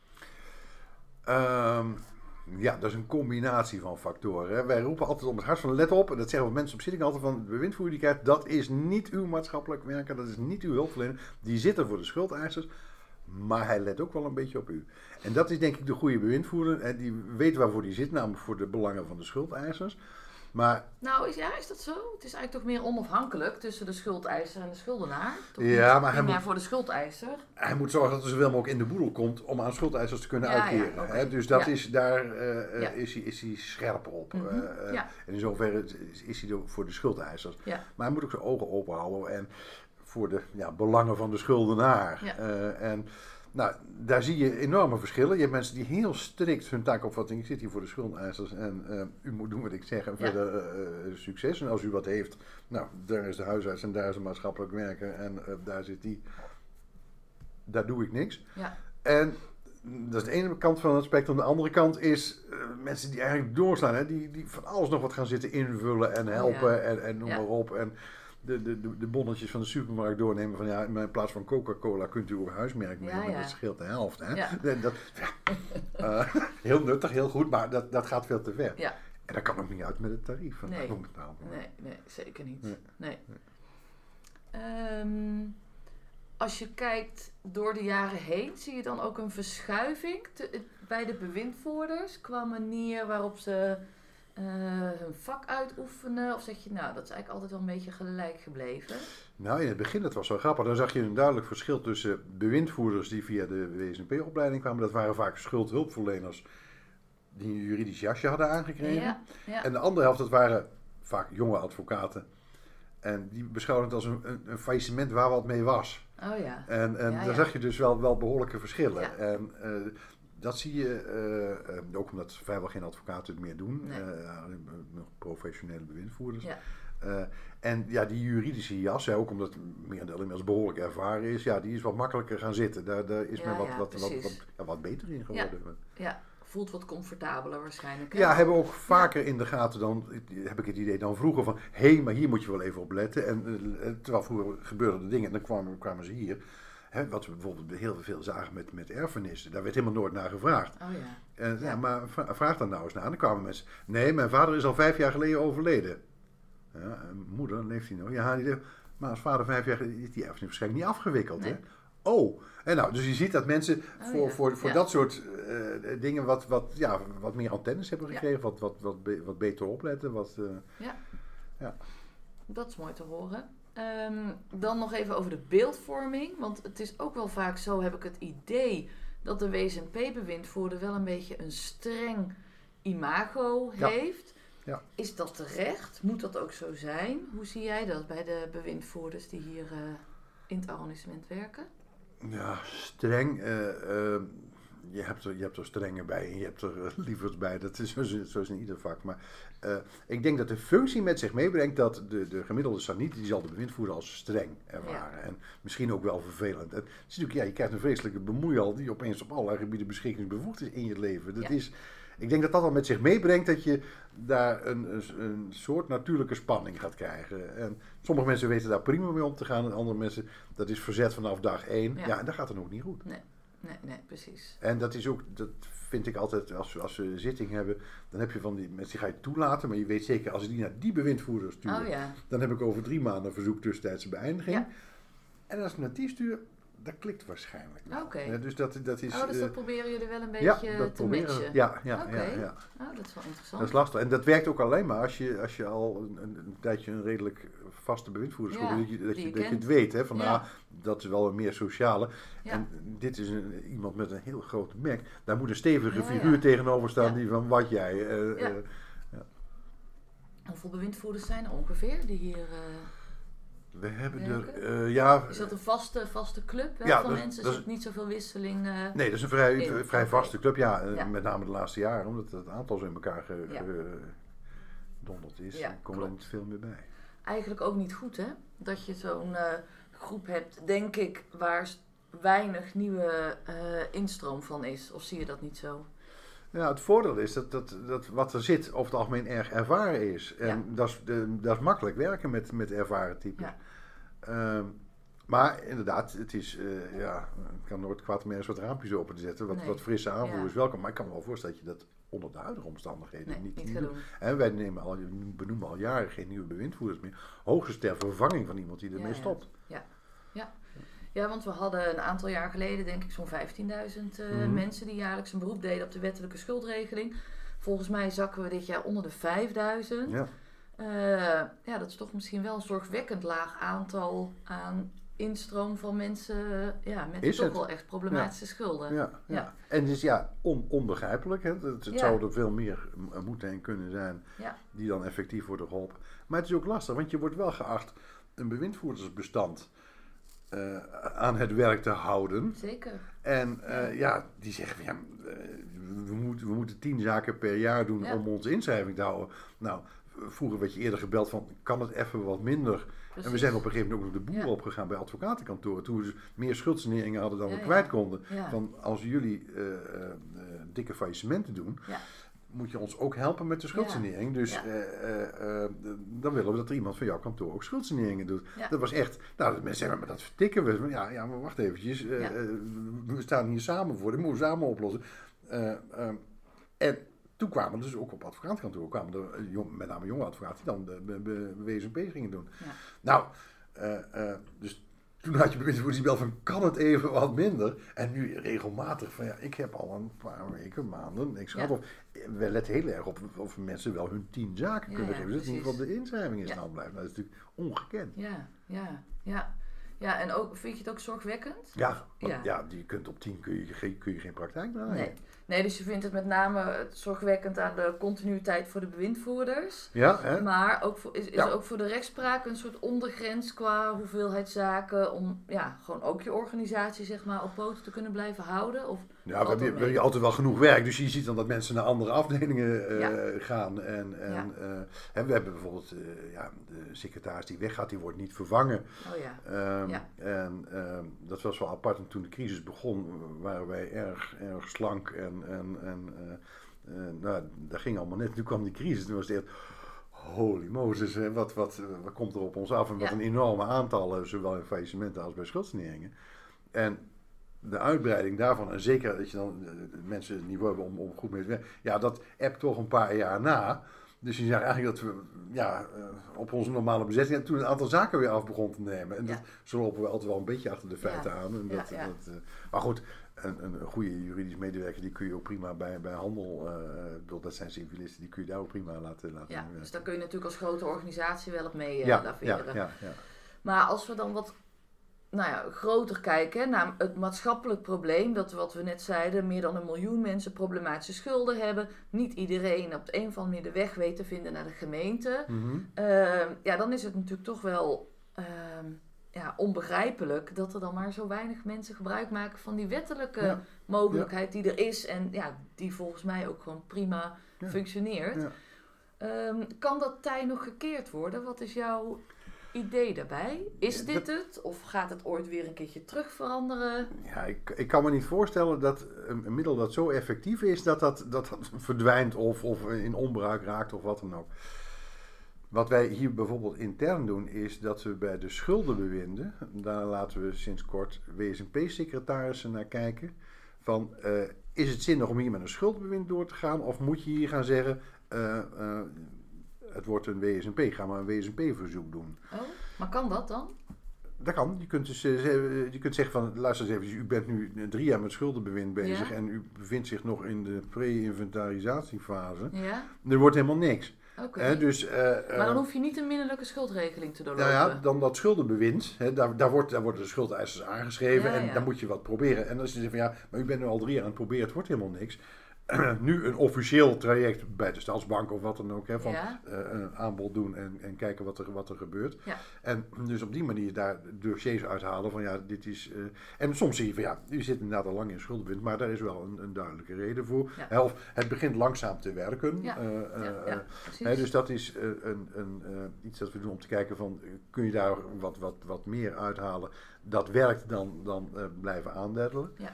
Um, ja, dat is een combinatie van factoren. Hè. Wij roepen altijd om het hart van let op, en dat zeggen we mensen op zitting altijd van, de bewindvoerder die krijgt, dat is niet uw maatschappelijk werker, dat is niet uw hulpverlener. Die zit er voor de schuldeisers, maar hij let ook wel een beetje op u. En dat is denk ik de goede bewindvoerder, hè, die weet waarvoor die zit, namelijk voor de belangen van de schuldeisers. Maar Nou, is, ja, is dat zo? Het is eigenlijk toch meer onafhankelijk tussen de schuldeiser en de schuldenaar? Toch Ja, niet maar hij primair moet- voor de schuldeiser? hij moet zorgen dat er zoveel mogelijk in de boedel komt om aan schuldeisers te kunnen Ja, ja, uitkeren. oké. Hè. Dus dat Ja. is, daar uh, uh, Ja. is, hij, is hij scherp op. Mhm. Uh, uh, Ja. En in zoverre is, is hij er voor de schuldeisers. Ja. Maar hij moet ook zijn ogen open houden en voor de ja, belangen van de schuldenaar. Ja. Uh, en nou, daar zie je enorme verschillen. Je hebt mensen die heel strikt hun taakopvatting, ik zit hier voor de schuldeisers en uh, u moet doen wat ik zeg en Ja. verder uh, succes. En als u wat heeft, nou, daar is de huisarts en daar is de maatschappelijk werker en uh, daar zit die. Daar doe ik niks. Ja. En dat is de ene kant van het spectrum. De andere kant is uh, mensen die eigenlijk doorslaan. Hè? Die, die van alles nog wat gaan zitten invullen en helpen ja. en, en noem Ja. maar op. En de, de, de, de bonnetjes van de supermarkt doornemen. Van ja, in plaats van Coca-Cola kunt u ook huismerk nemen. Ja, maar ja. dat scheelt de helft. Hè? Ja. En dat, ja, uh, heel nuttig, heel goed, maar dat, dat gaat veel te ver. Ja. En dat kan ook niet uit met het tarief van nee. betaald. Nee, nee, zeker niet. Nee. Nee. nee. Um, als je kijkt door de jaren heen, zie je dan ook een verschuiving te, bij de bewindvoerders qua manier waarop ze uh, hun vak uitoefenen? Of zeg je, nou, dat is eigenlijk altijd wel een beetje gelijk gebleven? Nou, in het begin, dat was wel grappig. Dan zag je een duidelijk verschil tussen bewindvoerders die via de W S N P-opleiding kwamen. Dat waren vaak schuldhulpverleners die een juridisch jasje hadden aangekregen. Ja, ja. En de andere helft, dat waren vaak jonge advocaten. En die beschouwden het als een, een, een faillissement waar wat mee was. Oh ja. En, en ja, daar ja. zag je dus wel, wel behoorlijke verschillen. Ja. En uh, dat zie je, uh, uh, ook omdat vrijwel geen advocaten het meer doen. Nee. Uh, nog professionele bewindvoerders. Ja. Uh, en ja, die juridische jas, hè, ook omdat merendeel inmiddels behoorlijk ervaren is, ja, die is wat makkelijker gaan zitten. Daar, daar is Ja, men wat, ja, wat, wat, precies. wat, ja, wat beter in geworden. Ja. ja, voelt wat comfortabeler waarschijnlijk. Hè? Ja, hebben we ook vaker in de gaten dan, heb ik het idee dan vroeger van, hé, hey, maar hier moet je wel even op letten. En uh, terwijl vroeger gebeurden de dingen en dan kwamen, kwamen ze hier. Hè, wat we bijvoorbeeld heel veel zagen met, met erfenissen, daar werd helemaal nooit naar gevraagd. Oh ja. En, ja. Ja. Maar vraag dan nou eens naar. En dan kwamen mensen, nee, mijn vader is al vijf jaar geleden overleden. Ja, en moeder, leeft hij nog? Ja, die leeft. Maar als vader vijf jaar geleden is die erfenis waarschijnlijk niet afgewikkeld. Nee. Hè? Oh, en nou, dus je ziet dat mensen Oh, voor, ja. voor, voor Ja. dat soort uh, dingen wat, wat, ja, wat meer antennes hebben Ja. gekregen, wat, wat, wat, be, wat beter opletten. Wat, uh, Ja. ja. Dat is mooi te horen. Um, dan nog even over de beeldvorming. Want het is ook wel vaak zo, heb ik het idee, dat de W S N P-bewindvoerder wel een beetje een streng imago Ja. heeft. Ja. Is dat terecht? Moet dat ook zo zijn? Hoe zie jij dat bij de bewindvoerders die hier uh, in het arrondissement werken? Ja, streng. Uh, uh, je, hebt er, je hebt er strengen bij en je hebt er uh, lievers bij. Dat is zoals, zoals in ieder vak. Maar uh, ik denk dat de functie met zich meebrengt dat de, de gemiddelde saniet, die zal de bewindvoerder als streng ervaren. Ja. En misschien ook wel vervelend. En het is natuurlijk, ja, je krijgt een vreselijke bemoeial die opeens op allerlei gebieden beschikkingsbevoegd is in je leven. Dat Ja. is... Ik denk dat dat al met zich meebrengt dat je daar een, een, een soort natuurlijke spanning gaat krijgen. En sommige mensen weten daar prima mee om te gaan. En andere mensen, dat is verzet vanaf dag één. Ja, ja en dat gaat dan ook niet goed. Nee, nee, nee, precies. En dat is ook, dat vind ik altijd, als we, als we een zitting hebben, dan heb je van die mensen die ga je toelaten. Maar je weet zeker, als je die naar die bewindvoerder stuurt, Oh, ja. dan heb ik over drie maanden een verzoek tussentijdse beëindiging. Ja. En als ik naar die stuur, dat klikt waarschijnlijk. Oké. Okay. Ja, dus dat, dat is... Oh, dus dat uh, proberen jullie wel een beetje ja, dat te proberen, matchen? Ja, ja, okay. ja, ja. Oh, dat is wel interessant. Dat is lastig. En dat werkt ook alleen maar als je, als je al een, een, een tijdje een redelijk vaste bewindvoerder ja, dat je, dat je, je, dat je het weet. Hè, van, ja. nou, dat is wel een meer sociale. Ja. En dit is een, iemand met een heel grote mek. Daar moet een stevige ja, figuur ja. tegenover staan ja. die van wat jij... Uh, ja. uh, ja. Hoeveel bewindvoerders zijn er ongeveer die hier... Uh... We hebben werken? er, uh, ja... Is dat een vaste, vaste club hè, ja, van dat, mensen? Dat er zit niet zoveel wisseling uh, Nee, dat is een vrij, in. vrij vaste club. Ja, ja, met name de laatste jaren. Omdat het aantal zo in elkaar ja. gedonderd is. Ja, dan komen er niet veel meer bij. Eigenlijk ook niet goed, hè? Dat je zo'n uh, groep hebt, denk ik, waar weinig nieuwe uh, instroom van is. Of zie je dat niet zo? Ja, het voordeel is dat, dat, dat wat er zit over het algemeen erg ervaren is. En ja. dat, is, de, dat is makkelijk werken met, met ervaren typen. Ja. Um, maar inderdaad, het is, uh, ja, ik kan nooit kwaad om ergens wat raampjes open te zetten. Wat, nee. wat frisse aanvoer ja. is welkom. Maar ik kan me wel voorstellen dat je dat onder de huidige omstandigheden nee, niet, niet niet gaat doet. doen. En wij nemen al, benoemen al jaren geen nieuwe bewindvoerders meer. Hoogstens ter vervanging van iemand die ermee ja, stopt. Ja. Ja. Ja, want we hadden een aantal jaar geleden, denk ik, zo'n vijftienduizend uh, mm-hmm. mensen die jaarlijks een beroep deden op de wettelijke schuldregeling. Volgens mij zakken we dit jaar onder de vijfduizend. Ja. Uh, ja, dat is toch misschien wel een zorgwekkend laag aantal aan instroom van mensen ja, met is toch het? wel echt problematische ja. schulden. Ja, ja. Ja. En dus ja, on, onbegrijpelijk. Hè? Het, het ja. zou er veel meer moeten en kunnen zijn ja. die dan effectief worden geholpen. Maar het is ook lastig, want je wordt wel geacht een bewindvoerdersbestand uh, aan het werk te houden. Zeker. En uh, ja. ja, die zeggen van ja, uh, we, moeten, we moeten tien zaken per jaar doen ja. om onze inschrijving te houden. Nou, vroeger werd je eerder gebeld van, kan het even wat minder? Precies. En we zijn op een gegeven moment ook nog de boer ja. opgegaan bij advocatenkantoren. Toen we dus meer schuldsaneringen hadden dan ja, we kwijt konden. Ja. Van als jullie uh, uh, uh, dikke faillissementen doen, ja. moet je ons ook helpen met de schuldsanering. Ja. Dus ja. Uh, uh, uh, dan willen we dat er iemand van jouw kantoor ook schuldsaneringen doet. Ja. Dat was echt, nou mensen zeggen, maar dat vertikken we. Ja, ja maar wacht eventjes. Uh, ja. uh, we staan hier samen voor, dat moeten we samen oplossen. Uh, uh, en toen kwamen dus ook op advocatenkantoor, kwamen er jong, met name jonge advocaten die dan de, de, de W S M P gingen doen. Ja. Nou, uh, uh, dus toen had je bewindsvoerders die bel van kan het even wat minder. En nu regelmatig van ja, ik heb al een paar weken, maanden niks gehad. Ja. Of we letten heel erg op of mensen wel hun tien zaken Ja, kunnen ja, geven. Dus niet precies. op de inschrijving in Ja. stand blijven. Dat is natuurlijk ongekend. Ja, ja, ja. Ja, en ook, vind je het ook zorgwekkend? Ja, want, Ja. ja. die kunt op tien kun je, geen- kun je geen praktijk draaien. Nee. Nee, dus je vindt het met name zorgwekkend aan de continuïteit voor de bewindvoerders. Ja, hè? Maar ook voor, is, is Ja. ook voor de rechtspraak een soort ondergrens qua hoeveelheid zaken om ja, gewoon ook je organisatie zeg maar op poten te kunnen blijven houden? Of Ja, we valt hebben, dat we hebben mee? altijd wel genoeg werk. Dus je ziet dan dat mensen naar andere afdelingen uh, Ja. gaan. En, en Ja. uh, hè, we hebben bijvoorbeeld uh, ja, de secretaris die weggaat, die wordt niet vervangen. Oh ja. Um, Ja. En um, dat was wel apart. En toen de crisis begon, waren wij erg, erg slank. En, en, en uh, uh, nou, dat ging allemaal net. Toen kwam die crisis. Toen was het echt, holy Moses, hè, wat, wat, wat komt er op ons af? En wat Ja. een enorme aantallen, zowel in faillissementen als bij schuldsaneringen. En de uitbreiding daarvan, en zeker dat je dan uh, mensen het niveau hebben om, om goed mee te werken. Ja, dat appt toch een paar jaar na. Dus je zag eigenlijk dat we ja, uh, op onze normale bezetting en toen een aantal zaken weer af begon te nemen. En Ja. dat, zo lopen we altijd wel een beetje achter de feiten Ja. aan. En dat, Ja, ja. Dat, uh, maar goed, een, een goede juridisch medewerker die kun je ook prima bij, bij handel, uh, dat zijn civilisten, die kun je daar ook prima laten, laten Ja, werken. dus daar kun je natuurlijk als grote organisatie wel op mee uh, ja, laveren. ja, ja, ja. Maar als we dan wat nou ja, groter kijken hè, naar het maatschappelijk probleem, dat wat we net zeiden, meer dan een miljoen mensen problematische schulden hebben, niet iedereen op de een of andere manier de weg weet te vinden naar de gemeente, Mm-hmm. uh, ja, dan is het natuurlijk toch wel uh, ja, onbegrijpelijk dat er dan maar zo weinig mensen gebruik maken van die wettelijke Ja. mogelijkheid die er is en ja, die volgens mij ook gewoon prima Ja. functioneert. Ja. Um, kan dat tij nog gekeerd worden? Wat is jouw idee daarbij? Is Ja, dit dat- het? Of gaat het ooit weer een keertje terug veranderen? Ja, ik, ik kan me niet voorstellen dat een, een middel dat zo effectief is, dat dat, dat, dat verdwijnt of, of in onbruik raakt of wat dan ook. Wat wij hier bijvoorbeeld intern doen, is dat we bij de schuldenbewinden, daar laten we sinds kort W S M P-secretarissen naar kijken, van uh, is het zinnig om hier met een schuldenbewind door te gaan, of moet je hier gaan zeggen, uh, uh, het wordt een W S M P, ga maar een W S M P-verzoek doen. Oh, maar kan dat dan? Dat kan. Je kunt, dus, uh, je kunt zeggen van, luister eens even, u bent nu drie jaar met schuldenbewind bezig Ja. en u bevindt zich nog in de pre-inventarisatiefase. Ja? Er wordt helemaal niks. Oké. Hè, dus, uh, Maar dan hoef je niet een minderlijke schuldregeling te doorlopen. nou ja, dan dat schuldenbewind, hè, daar, daar, wordt, daar worden de schuldeisers aangeschreven Ja, en ja. dan moet je wat proberen. En dan is het van ja, maar u bent nu al drie jaar aan het proberen, het wordt helemaal niks. Nu een officieel traject bij de Stadsbank of wat dan ook, hè, van Ja. uh, een aanbod doen en, en kijken wat er, wat er gebeurt. Ja. En dus op die manier daar dossiers uithalen van ja, dit is... Uh, en soms zie je van ja, u zit inderdaad al lang in schuldenbewind, maar daar is wel een, een duidelijke reden voor. Ja. Hè, of het begint langzaam te werken. Ja. Uh, uh, Ja, ja, precies. Hè, dus dat is uh, een, een, uh, iets dat we doen om te kijken van, uh, kun je daar wat, wat, wat meer uithalen? Dat werkt dan, dan uh, blijven aandeddelen. Ja.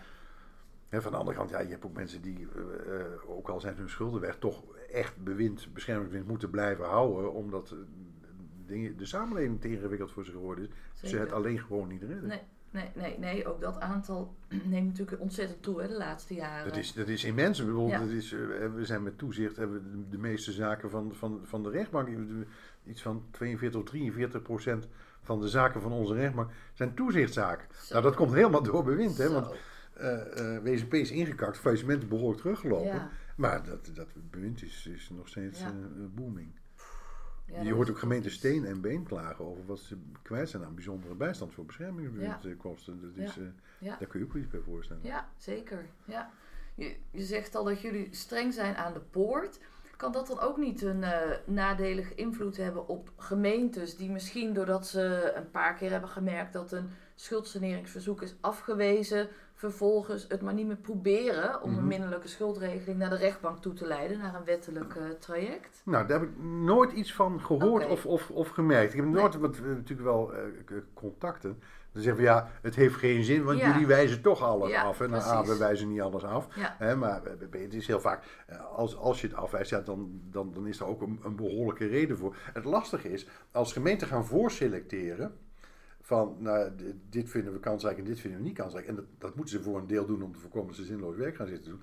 Hè, van de andere kant, ja, je hebt ook mensen die, uh, uh, ook al zijn hun schulden weg, toch echt bewind, beschermingsbewind moeten blijven houden, omdat uh, dingen, de samenleving te ingewikkeld voor ze geworden is. Ze Zeker. het alleen gewoon niet redden. Nee, nee, nee, nee, ook dat aantal neemt natuurlijk ontzettend toe hè, de laatste jaren. Dat is, dat is immens. Ik bedoel, Ja. dat is, uh, we zijn met toezicht, hebben we de, de meeste zaken van, van, van de rechtbank, iets van tweeënveertig of drieënveertig procent van de zaken van onze rechtbank zijn toezichtszaken. Zo. Nou, dat komt helemaal door bewind, hè, Zo. want uh, uh, W S M P is ingekakt, faillissementen behoorlijk teruggelopen, Ja. maar dat, dat bewind is, is nog steeds Ja. uh, booming. Ja, je dat hoort is ook gemeenten precies. steen en been klagen over wat ze kwijt zijn aan bijzondere bijstand voor beschermingsbewindkosten. Dat is, Ja. uh, Ja. Daar kun je ook iets bij voorstellen. Ja, zeker. Ja. Je, je zegt al dat jullie streng zijn aan de poort. Kan dat dan ook niet een uh, nadelige invloed hebben op gemeentes die misschien doordat ze een paar keer hebben gemerkt dat een schuldsaneringsverzoek is afgewezen, vervolgens het maar niet meer proberen om Mhm. een minderlijke schuldregeling naar de rechtbank toe te leiden, naar een wettelijk uh, traject? Nou, daar heb ik nooit iets van gehoord Oké. of, of, of gemerkt. Ik heb nooit, want we hebben natuurlijk wel uh, contacten. Dan zeggen we ja, het heeft geen zin, want Ja. jullie wijzen toch alles Ja, af. Hè? Nou, precies. A, we wijzen niet alles af. Ja. Hè? Maar het is heel vaak, als, als je het afwijst, ja, dan, dan, dan is er ook een, een behoorlijke reden voor. Het lastige is, als gemeenten gaan voorselecteren, van nou, dit vinden we kansrijk en dit vinden we niet kansrijk. En dat, dat moeten ze voor een deel doen om te voorkomen dat ze zinloos werk gaan zitten doen.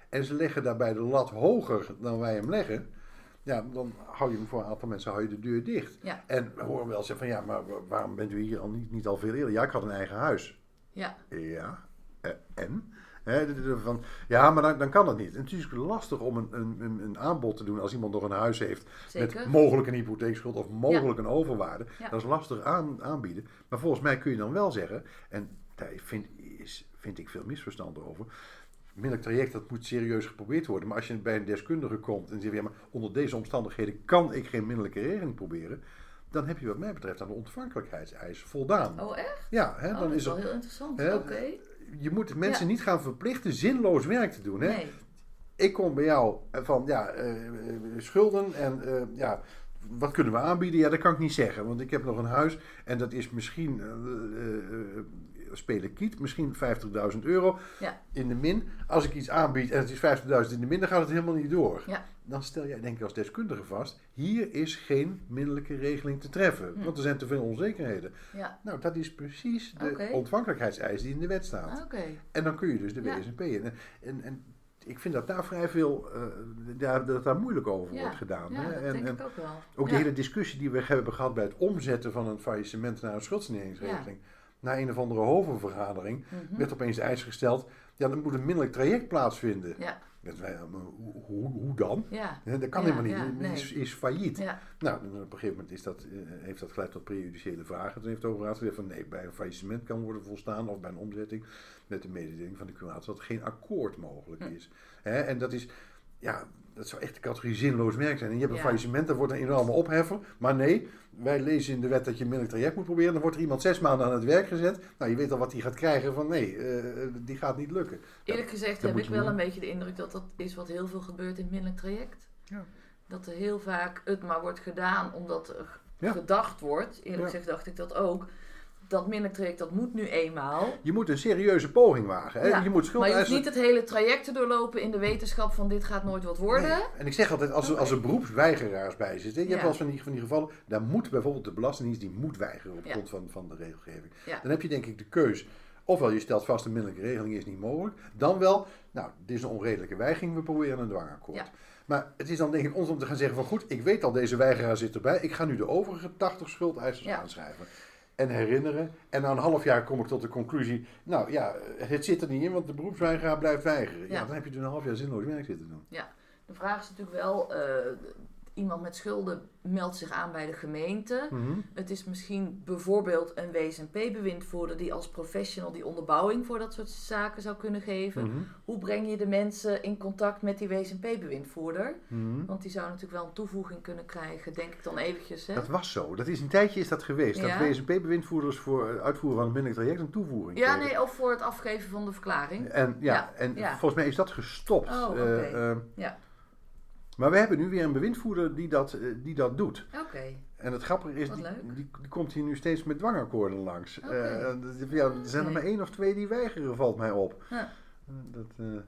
en ze leggen daarbij de lat hoger dan wij hem leggen, ja, dan hou je hem voor een aantal mensen hou je de deur dicht. Ja. En we horen wel zeggen van ja, maar waarom bent u hier al niet, niet al veel eerder? Ja, ik had een eigen huis. Ja. Ja, eh, en? He, de, de, van, ja, maar dan, dan kan dat niet. En het is natuurlijk lastig om een, een, een aanbod te doen als iemand nog een huis heeft. Zeker. Met mogelijk een hypotheekschuld of mogelijk ja. een overwaarde. Ja. Dat is lastig aan, aanbieden. Maar volgens mij kun je dan wel zeggen, en daar vind, is, vind ik veel misverstand over. Minderlijk traject, dat moet serieus geprobeerd worden. Maar als je bij een deskundige komt en zegt, ja, maar onder deze omstandigheden kan ik geen minderlijke regeling proberen. Dan heb je wat mij betreft aan de ontvankelijkheidseis voldaan. Oh, echt? Ja, hè, oh, dan dat is is wel het, heel interessant. hè, Oké. Okay. Je moet mensen ja. niet gaan verplichten zinloos werk te doen. Hè? Nee. Ik kom bij jou van ja, uh, schulden en uh, ja, wat kunnen we aanbieden? Ja, dat kan ik niet zeggen, want ik heb nog een huis en dat is misschien uh, uh, spelen kiet, misschien vijftigduizend euro ja. in de min. Als ik iets aanbied en het is vijftigduizend in de min, dan gaat het helemaal niet door. Ja. Dan stel jij denk ik als deskundige vast, hier is geen minderlijke regeling te treffen, hm. want er zijn te veel onzekerheden. Ja. Nou, dat is precies de okay. ontvankelijkheidseis die in de wet staat. Okay. En dan kun je dus de W S N P in. En, en, en ik vind dat daar vrij veel, uh, daar, dat daar moeilijk over ja. wordt gedaan. Ja, hè? dat en, denk en ik ook wel. Ook ja. de hele discussie die we hebben gehad bij het omzetten van een faillissement naar een schuldsaneringsregeling. Ja. Na een of andere hovenvergadering mm-hmm. werd opeens de eis gesteld, ja, dan moet een minderlijk traject plaatsvinden. Ja. Wij, hoe, hoe, hoe dan? Ja. Dat kan ja, helemaal niet. Ja, Het nee. is, is failliet. Ja. Nou, op een gegeven moment is dat, uh, heeft dat geleid tot prejudiciële vragen. Toen heeft de overraad gezegd van nee, bij een faillissement kan worden volstaan of bij een omzetting met de mededeling van de curator dat geen akkoord mogelijk is. Hm. Hè? En dat is, ja, dat zou echt de categorie zinloos werk zijn. En je hebt een ja. faillissement, dat wordt een enorme opheffer. Maar nee, wij lezen in de wet dat je een minderlijk traject moet proberen. Dan wordt er iemand zes maanden aan het werk gezet. Nou, je weet al wat hij gaat krijgen van nee, uh, die gaat niet lukken. Eerlijk gezegd heb ik wel doen. een beetje de indruk dat dat is wat heel veel gebeurt in het minderlijk traject. Ja. Dat er heel vaak het maar wordt gedaan omdat er ja. gedacht wordt. Eerlijk ja. gezegd dacht ik dat ook. Dat minderlijk traject, dat moet nu eenmaal. Je moet een serieuze poging wagen. Hè? Ja, je moet maar je hoeft niet het hele traject te doorlopen in de wetenschap van dit gaat nooit wat worden. Nee. En ik zeg altijd, als er, okay. als er beroepsweigeraars bij zitten. Je ja. hebt wel eens van die, van die gevallen, daar moet bijvoorbeeld de Belastingdienst, die moet weigeren op ja. grond van, van de regelgeving. Ja. Dan heb je denk ik de keus. Ofwel je stelt vast, een minderlijke regeling is niet mogelijk. Dan wel, nou, dit is een onredelijke weigering, we proberen een dwangakkoord. Ja. Maar het is dan denk ik ons om te gaan zeggen van goed, ik weet al, deze weigeraar zit erbij. Ik ga nu de overige tachtig schuldeisers ja. aanschrijven. En herinneren. En na een half jaar kom ik tot de conclusie. Nou ja, het zit er niet in, want de beroepsweigeraar blijft weigeren. Ja. ja, dan heb je dus een half jaar zinloos werk zitten doen. Ja, de vraag is natuurlijk wel. Uh, iemand met schulden meldt zich aan bij de gemeente. Mm-hmm. Het is misschien bijvoorbeeld een W S N P-bewindvoerder die als professional die onderbouwing voor dat soort zaken zou kunnen geven. Mm-hmm. Hoe breng je de mensen in contact met die W S N P-bewindvoerder? Mm-hmm. Want die zou natuurlijk wel een toevoeging kunnen krijgen, denk ik dan eventjes. Hè? Dat was zo. Dat is een tijdje is dat geweest. Ja. Dat W S N P-bewindvoerders voor het uitvoeren van een minderlijk traject een toevoeging Ja, kregen. nee, of voor het afgeven van de verklaring. En, ja, ja. en ja. volgens mij is dat gestopt. Oh, oké. Okay. Uh, uh, ja. Maar we hebben nu weer een bewindvoerder die dat, die dat doet. Oké. Okay. En het grappige is, die, die, die komt hier nu steeds met dwangakkoorden langs. Okay. Uh, ja, er zijn er maar één of twee die weigeren, valt mij op. Huh. Dat, uh...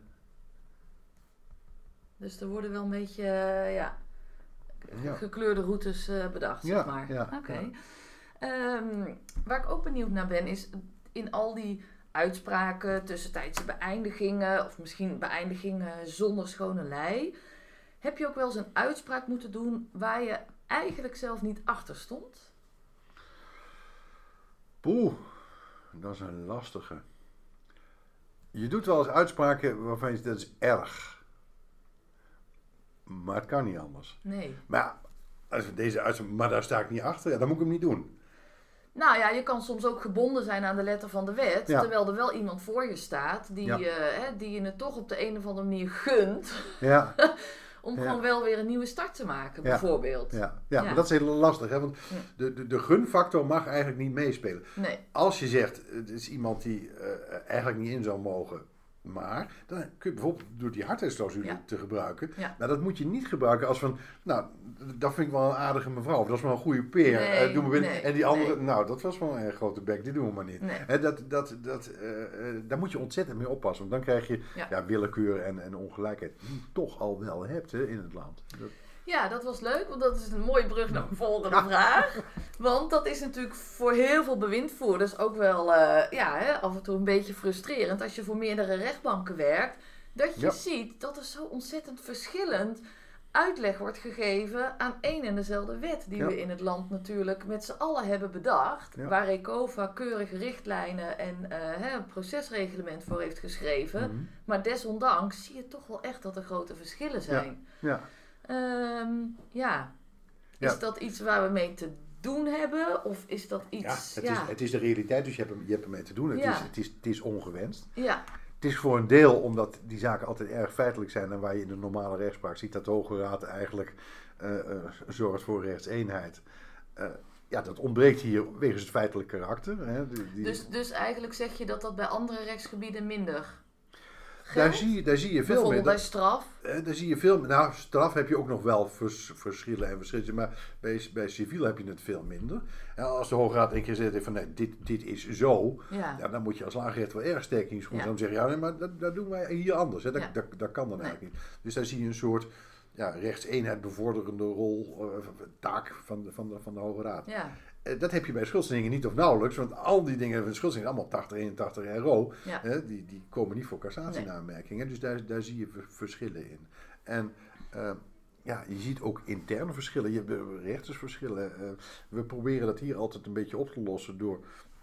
Dus er worden wel een beetje uh, ja, ja. gekleurde routes uh, bedacht, ja, zeg maar. Ja, Oké. Okay. Ja. Um, waar ik ook benieuwd naar ben, is in al die uitspraken, tussentijdse beëindigingen, of misschien beëindigingen zonder schone lei. Heb je ook wel eens een uitspraak moeten doen waar je eigenlijk zelf niet achter stond? Poeh, dat is een lastige. Je doet wel eens uitspraken waarvan je zegt, dat is erg. Maar het kan niet anders. Nee. Maar als we deze uitspraak, maar daar sta ik niet achter, ja, dan moet ik hem niet doen. Nou ja, je kan soms ook gebonden zijn aan de letter van de wet, ja. terwijl er wel iemand voor je staat die, ja. uh, hè, die je het toch op de een of andere manier gunt. Ja. Om ja. gewoon wel weer een nieuwe start te maken, ja. bijvoorbeeld. Ja, ja. ja, maar dat is heel lastig. Hè? Want ja. de, de, de gunfactor mag eigenlijk niet meespelen. Nee. Als je zegt, het is iemand die uh, eigenlijk niet in zou mogen, maar dan kun je bijvoorbeeld door die hardheidsclausule ja. te gebruiken. Ja. Nou, dat moet je niet gebruiken als van, nou, dat vind ik wel een aardige mevrouw. Of dat is wel een goede peer. Nee, uh, doen we binnen. Nee, en die andere, nee. nou, dat was wel een erg grote bek. Die doen we maar niet. Nee. He, dat, dat, dat, uh, uh, daar moet je ontzettend mee oppassen. Want dan krijg je ja. Ja, willekeur en, en ongelijkheid. Die je toch al wel hebt hè, in het land. Dat... Ja, dat was leuk, want dat is een mooie brug naar de volgende ja. vraag. Want dat is natuurlijk voor heel veel bewindvoerders ook wel uh, ja, hè, af en toe een beetje frustrerend. Als je voor meerdere rechtbanken werkt, Dat je Ja. ziet dat er zo ontzettend verschillend uitleg wordt gegeven aan één en dezelfde wet. Die Ja. we in het land natuurlijk met z'n allen hebben bedacht. Ja. Waar ECOVA keurige richtlijnen en uh, hè, een procesreglement voor heeft geschreven. Mm-hmm. Maar desondanks zie je toch wel echt dat er grote verschillen zijn. Ja. Um, ja. Is Ja. dat iets waar we mee te doen hebben? Of is dat Ja, iets... het, Ja, Is, het is de realiteit, dus je hebt, hem, je hebt ermee te doen. Het, Ja. is, het, is, het is ongewenst. ja. Het is voor een deel omdat die zaken altijd erg feitelijk zijn en waar je in de normale rechtspraak ziet dat de Hoge Raad eigenlijk uh, uh, zorgt voor rechtseenheid. Uh, ja, dat ontbreekt hier wegens het feitelijk karakter. Hè. Die, die... Dus, dus eigenlijk zeg je dat dat bij andere rechtsgebieden minder Daar geldt? zie, je, daar zie je veel Bijvoorbeeld meer. bij Dat, straf? uh, daar zie je veel meer. Nou, straf heb je ook nog wel vers, verschillen en verschillen, maar bij, bij civiel heb je het veel minder. En als de Hoge Raad een keer zegt van nee, dit, dit is zo, Ja. ja, dan moet je als laagrechter wel erg sterk in je schoen Ja. dan zeg je ja, nee, maar dat, dat doen wij hier anders. Hè. Dat, Ja. dat, dat kan dan Nee. eigenlijk niet. Dus daar zie je een soort ja, rechtseenheid bevorderende rol, uh, taak van de, van, de, van de Hoge Raad. Ja. Uh, dat heb je bij schuldsaneringen niet of nauwelijks, want al die dingen van schuldsaneringen, allemaal tachtig, eenentachtig R O, Ja. hè, die, die komen niet voor cassatieaanmerkingen. Dus daar, daar zie je v- verschillen in. En uh, ja, je ziet ook interne verschillen, je hebt rechtersverschillen. Uh, we proberen dat hier altijd een beetje op te lossen door,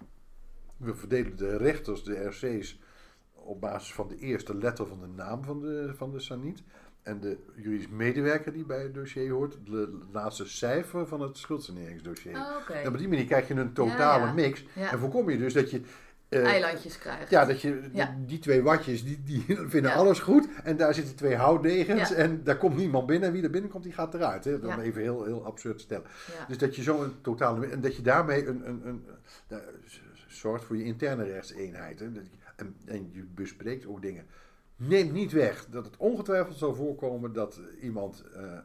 we verdelen de rechters, de R C's, op basis van de eerste letter van de naam van de, van de saniet. En de juridisch medewerker die bij het dossier hoort, de laatste cijfer van het schuldsaneringsdossier. Oh, oké. En op die manier krijg je een totale Ja, ja. mix. Ja. En voorkom je dus dat je... Uh, Eilandjes krijgt. Ja, dat je Ja. die, die twee watjes, die, die vinden Ja. alles goed. En daar zitten twee houtdegens. Ja. En daar komt niemand binnen. En wie er binnenkomt, die gaat eruit. Hè? Dan Ja. even heel, heel absurd stellen. Ja. Dus dat je zo een totale... En dat je daarmee een, een, een, een, zorgt voor je interne rechtseenheid. Hè? Dat je, en, en je bespreekt ook dingen. Neemt niet weg dat het ongetwijfeld zal voorkomen dat iemand uh, uh,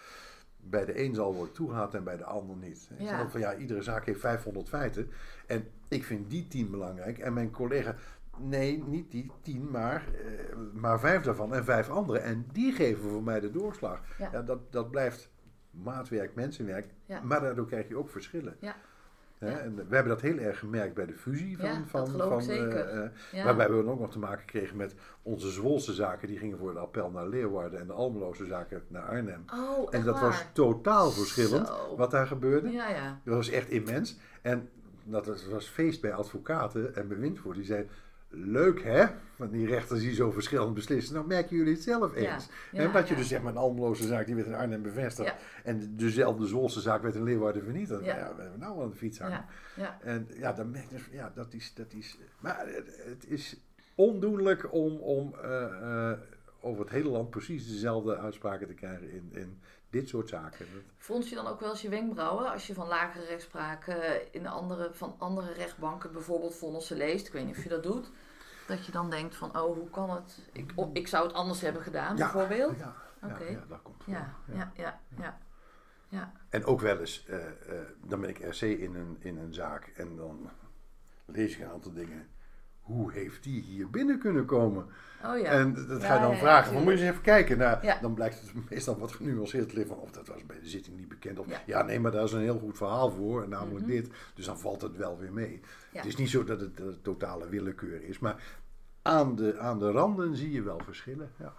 bij de een zal worden toegehaald en bij de ander niet. Ik Ja. zeg ook van ja, iedere zaak heeft vijfhonderd feiten en ik vind die tien belangrijk en mijn collega, nee, niet die tien, maar, uh, maar vijf daarvan en vijf andere en die geven voor mij de doorslag. Ja. Ja, dat, dat blijft maatwerk, mensenwerk, Ja. maar daardoor krijg je ook verschillen. Ja. Hè? Ja. En we hebben dat heel erg gemerkt bij de fusie van, Ja, dat van, geloof ik van zeker. uh, uh, Ja. waarbij we dan ook nog te maken kregen met onze Zwolse zaken, die gingen voor het appel naar Leeuwarden en de Almeloze zaken naar Arnhem. Oh, echt En dat waar? was totaal verschillend Zo. wat daar gebeurde. Ja, ja. Dat was echt immens. En dat was, was feest bij advocaten en bewindvoerders. Die zeiden, leuk hè, van die rechters die zo verschillend beslissen. Nou merken jullie het zelf Ja, eens. ja, en omdat je ja. dus zeg maar een Almeloze zaak, die werd in Arnhem bevestigd. Ja. En dezelfde Zwolse zaak werd in Leeuwarden vernietigd. Ja. Nou ja, we hebben nou wel een fiets hangen. Ja, ja. En ja, dan merk je, dus, ja, dat is, dat is, maar het, het is ondoenlijk om, om uh, uh, over het hele land precies dezelfde uitspraken te krijgen in, in dit soort zaken. Dat, Frons je dan ook wel eens je wenkbrauwen als je van lagere rechtspraken in andere, van andere rechtbanken bijvoorbeeld vonnissen leest? Ik weet niet of je dat doet. Dat je dan denkt van, oh, hoe kan het? Ik, oh, ik zou het anders hebben gedaan, ja, bijvoorbeeld. Ja, Oké. ja, ja, dat komt voor. Ja, ja, ja, ja. ja. En ook wel eens, uh, uh, dan ben ik R C in een, in een zaak en dan lees ik een aantal dingen. Hoe heeft die hier binnen kunnen komen? Oh ja. En dat Ja, ga je dan ja, vragen, ja, van, moet je eens even kijken. Nou, Ja. Dan blijkt het meestal wat genuanceerd te liggen van, of dat was bij de zitting niet bekend. Of Ja. ja, nee, maar daar is een heel goed verhaal voor, en namelijk Mhm. dit. Dus dan valt het wel weer mee. Ja. Het is niet zo dat het, dat het totale willekeur is, maar aan de, aan de randen zie je wel verschillen. Ja.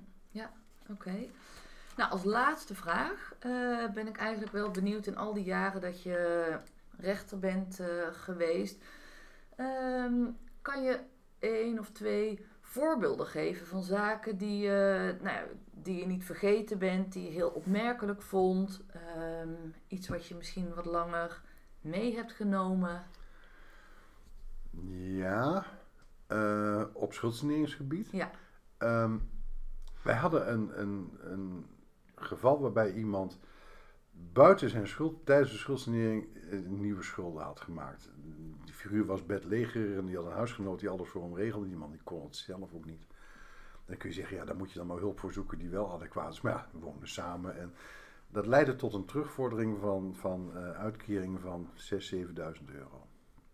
Oké. Okay. Nou, als laatste vraag uh, ben ik eigenlijk wel benieuwd in al die jaren dat je rechter bent uh, geweest. Um, kan je één of twee voorbeelden geven van zaken die, uh, nou ja, die je niet vergeten bent, die je heel opmerkelijk vond? Um, iets wat je misschien wat langer mee hebt genomen? Ja, uh, op schuldsaneringsgebied. Ja. Um, wij hadden een, een, een geval waarbij iemand buiten zijn schuld, tijdens de schuldsanering, nieuwe schulden had gemaakt. Die figuur was bedleger en die had een huisgenoot die alles voor hem regelde. Die man die kon het zelf ook niet. Dan kun je zeggen, ja, daar moet je dan maar hulp voor zoeken die wel adequaat is. Maar ja, we woonden samen en dat leidde tot een terugvordering van, van uh, uitkering van zesduizend, zevenduizend euro.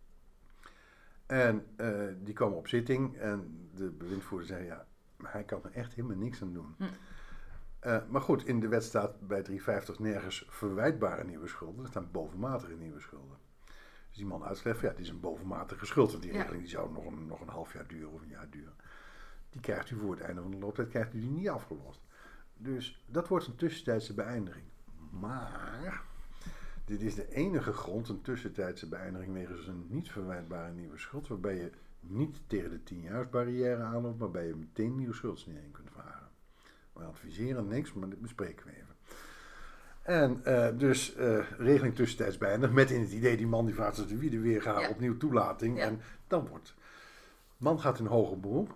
En uh, die kwam op zitting en de bewindvoerder zei, ja, maar hij kan er echt helemaal niks aan doen. Hm. Uh, maar goed, in de wet staat bij driehonderdvijftig nergens verwijtbare nieuwe schulden. Er staan bovenmatige nieuwe schulden. Dus die man uitlegt, ja, het is een bovenmatige schuld. Want die ja. regeling die zou nog een, nog een half jaar duren of een jaar duren. die krijgt u voor het einde van de looptijd krijgt u die niet afgelost. Dus dat wordt een tussentijdse beëindiging. Maar dit is de enige grond, een tussentijdse beëindiging wegens een niet verwijtbare nieuwe schuld, waarbij je niet tegen de tienjaarsbarrière aanloopt, maar waarbij je meteen nieuwe schuldssanering kunt vragen. We adviseren niks, maar dit bespreken we even. En uh, dus uh, regeling tussentijds beëindigd met in het idee die man die vraagt als de wie de weer gaat, ja. opnieuw toelating. Ja. En dan wordt, man gaat in hoger beroep.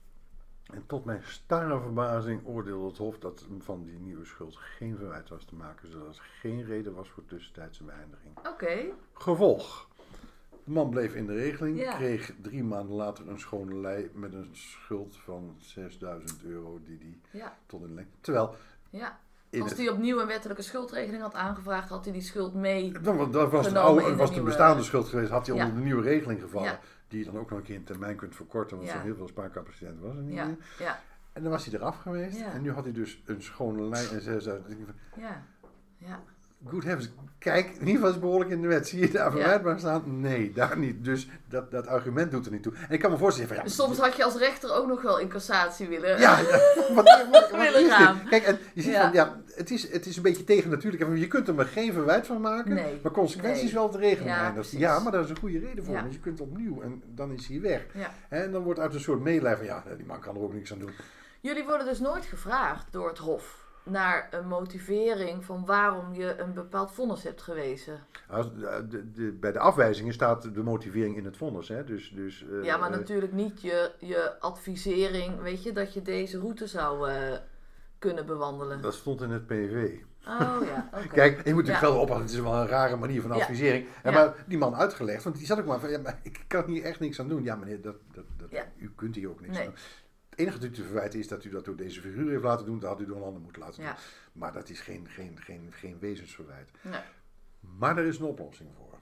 En tot mijn starre verbazing oordeelde het Hof dat van die nieuwe schuld geen verwijt was te maken, zodat er geen reden was voor tussentijdse beëindiging. Oké. Okay. Gevolg. De man bleef in de regeling, ja. kreeg drie maanden later een schone lei met een schuld van zesduizend euro die die ja. tot in de lengte. Terwijl... Ja. Als hij opnieuw een wettelijke schuldregeling had aangevraagd, had hij die schuld mee. Dan, dan was de, oude, was de nieuwe... bestaande schuld geweest, had hij ja. onder de nieuwe regeling gevallen. Ja. Die je dan ook nog een keer in termijn kunt verkorten, want ja. zo heel veel spaarcapaciteit was er niet ja. meer. Ja. En dan was hij eraf geweest. Ja. En nu had hij dus een schone lei en zesduizend. Ja. Ja. Good heavens. Kijk, in ieder geval is behoorlijk in de wet. Zie je daar verwijtbaar ja. staan? Nee, daar niet. Dus dat, dat argument doet er niet toe. En ik kan me voorstellen van ja... Soms had je als rechter ook nog wel in cassatie willen... Ja, ja. Wat, wat, wat, wat willen gaan. Dit? Kijk, en je ziet ja. van ja, het is, het is een beetje tegen natuurlijk. Je kunt er maar geen verwijt van maken. Nee. Maar consequenties nee. wel de regeling ja, eindigen. Ja, maar daar is een goede reden voor. Ja. Want je kunt opnieuw en dan is hij weg. Ja. En dan wordt uit een soort meelij van ja, die man kan er ook niks aan doen. Jullie worden dus nooit gevraagd door het Hof naar een motivering van waarom je een bepaald vonnis hebt gewezen. De, de, de, bij de afwijzingen staat de motivering in het vonnis. Hè? Dus, dus, uh, ja, maar uh, natuurlijk niet je, je advisering, weet je, dat je deze route zou uh, kunnen bewandelen. Dat stond in het P V. Oh ja, oké. Okay. Kijk, je moet natuurlijk ja. wel oppassen, het is wel een rare manier van advisering. Ja. Ja. Maar die man uitgelegd, want die zat ook maar van, ja, maar ik kan hier echt niks aan doen. Ja meneer, dat, dat, dat, ja. u kunt hier ook niks nee. aan doen. Het enige dat u te verwijten is dat u dat door deze figuur heeft laten doen. Dat had u door een ander moeten laten doen. Ja. Maar dat is geen, geen, geen, geen wezensverwijt. Nee. Maar er is een oplossing voor.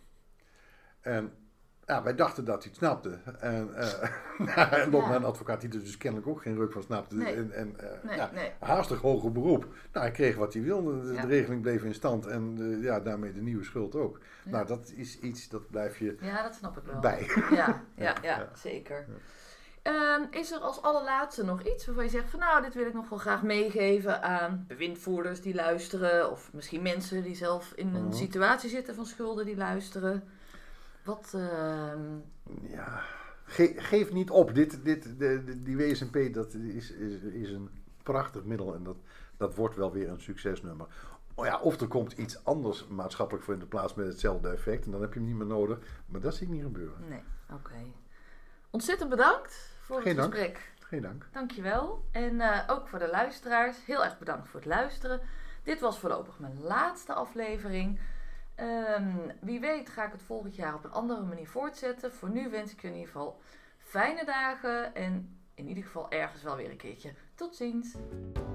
En ja, wij dachten dat hij het snapte. En uh, en ja. mijn advocaat die er dus kennelijk ook geen ruk van snapte. Nee. En, en uh, nee, ja, nee. haastig hoger beroep. Nou, hij kreeg wat hij wilde. De, ja. de regeling bleef in stand. En uh, ja, daarmee de nieuwe schuld ook. Ja. Nou, dat is iets, dat blijf je ja, dat snap ik wel. bij. Ja, ja, ja, ja. zeker. Ja. Um, is er als allerlaatste nog iets waarvan je zegt van nou, dit wil ik nog wel graag meegeven aan bewindvoerders die luisteren of misschien mensen die zelf in een uh-huh. situatie zitten van schulden die luisteren? Wat... Uh... Ja, Ge- geef niet op. Dit, dit, de, de, die W S M P dat is, is, is een prachtig middel en dat, dat wordt wel weer een succesnummer. Oh ja, of er komt iets anders maatschappelijk voor in de plaats met hetzelfde effect en dan heb je hem niet meer nodig. Maar dat zie ik niet gebeuren. Nee, oké. Okay. Ontzettend bedankt voor Geen het dank. gesprek. Geen dank. Dankjewel. En uh, ook voor de luisteraars, heel erg bedankt voor het luisteren. Dit was voorlopig mijn laatste aflevering. Um, wie weet ga ik het volgend jaar op een andere manier voortzetten. Voor nu wens ik je in ieder geval fijne dagen en in ieder geval ergens wel weer een keertje. Tot ziens.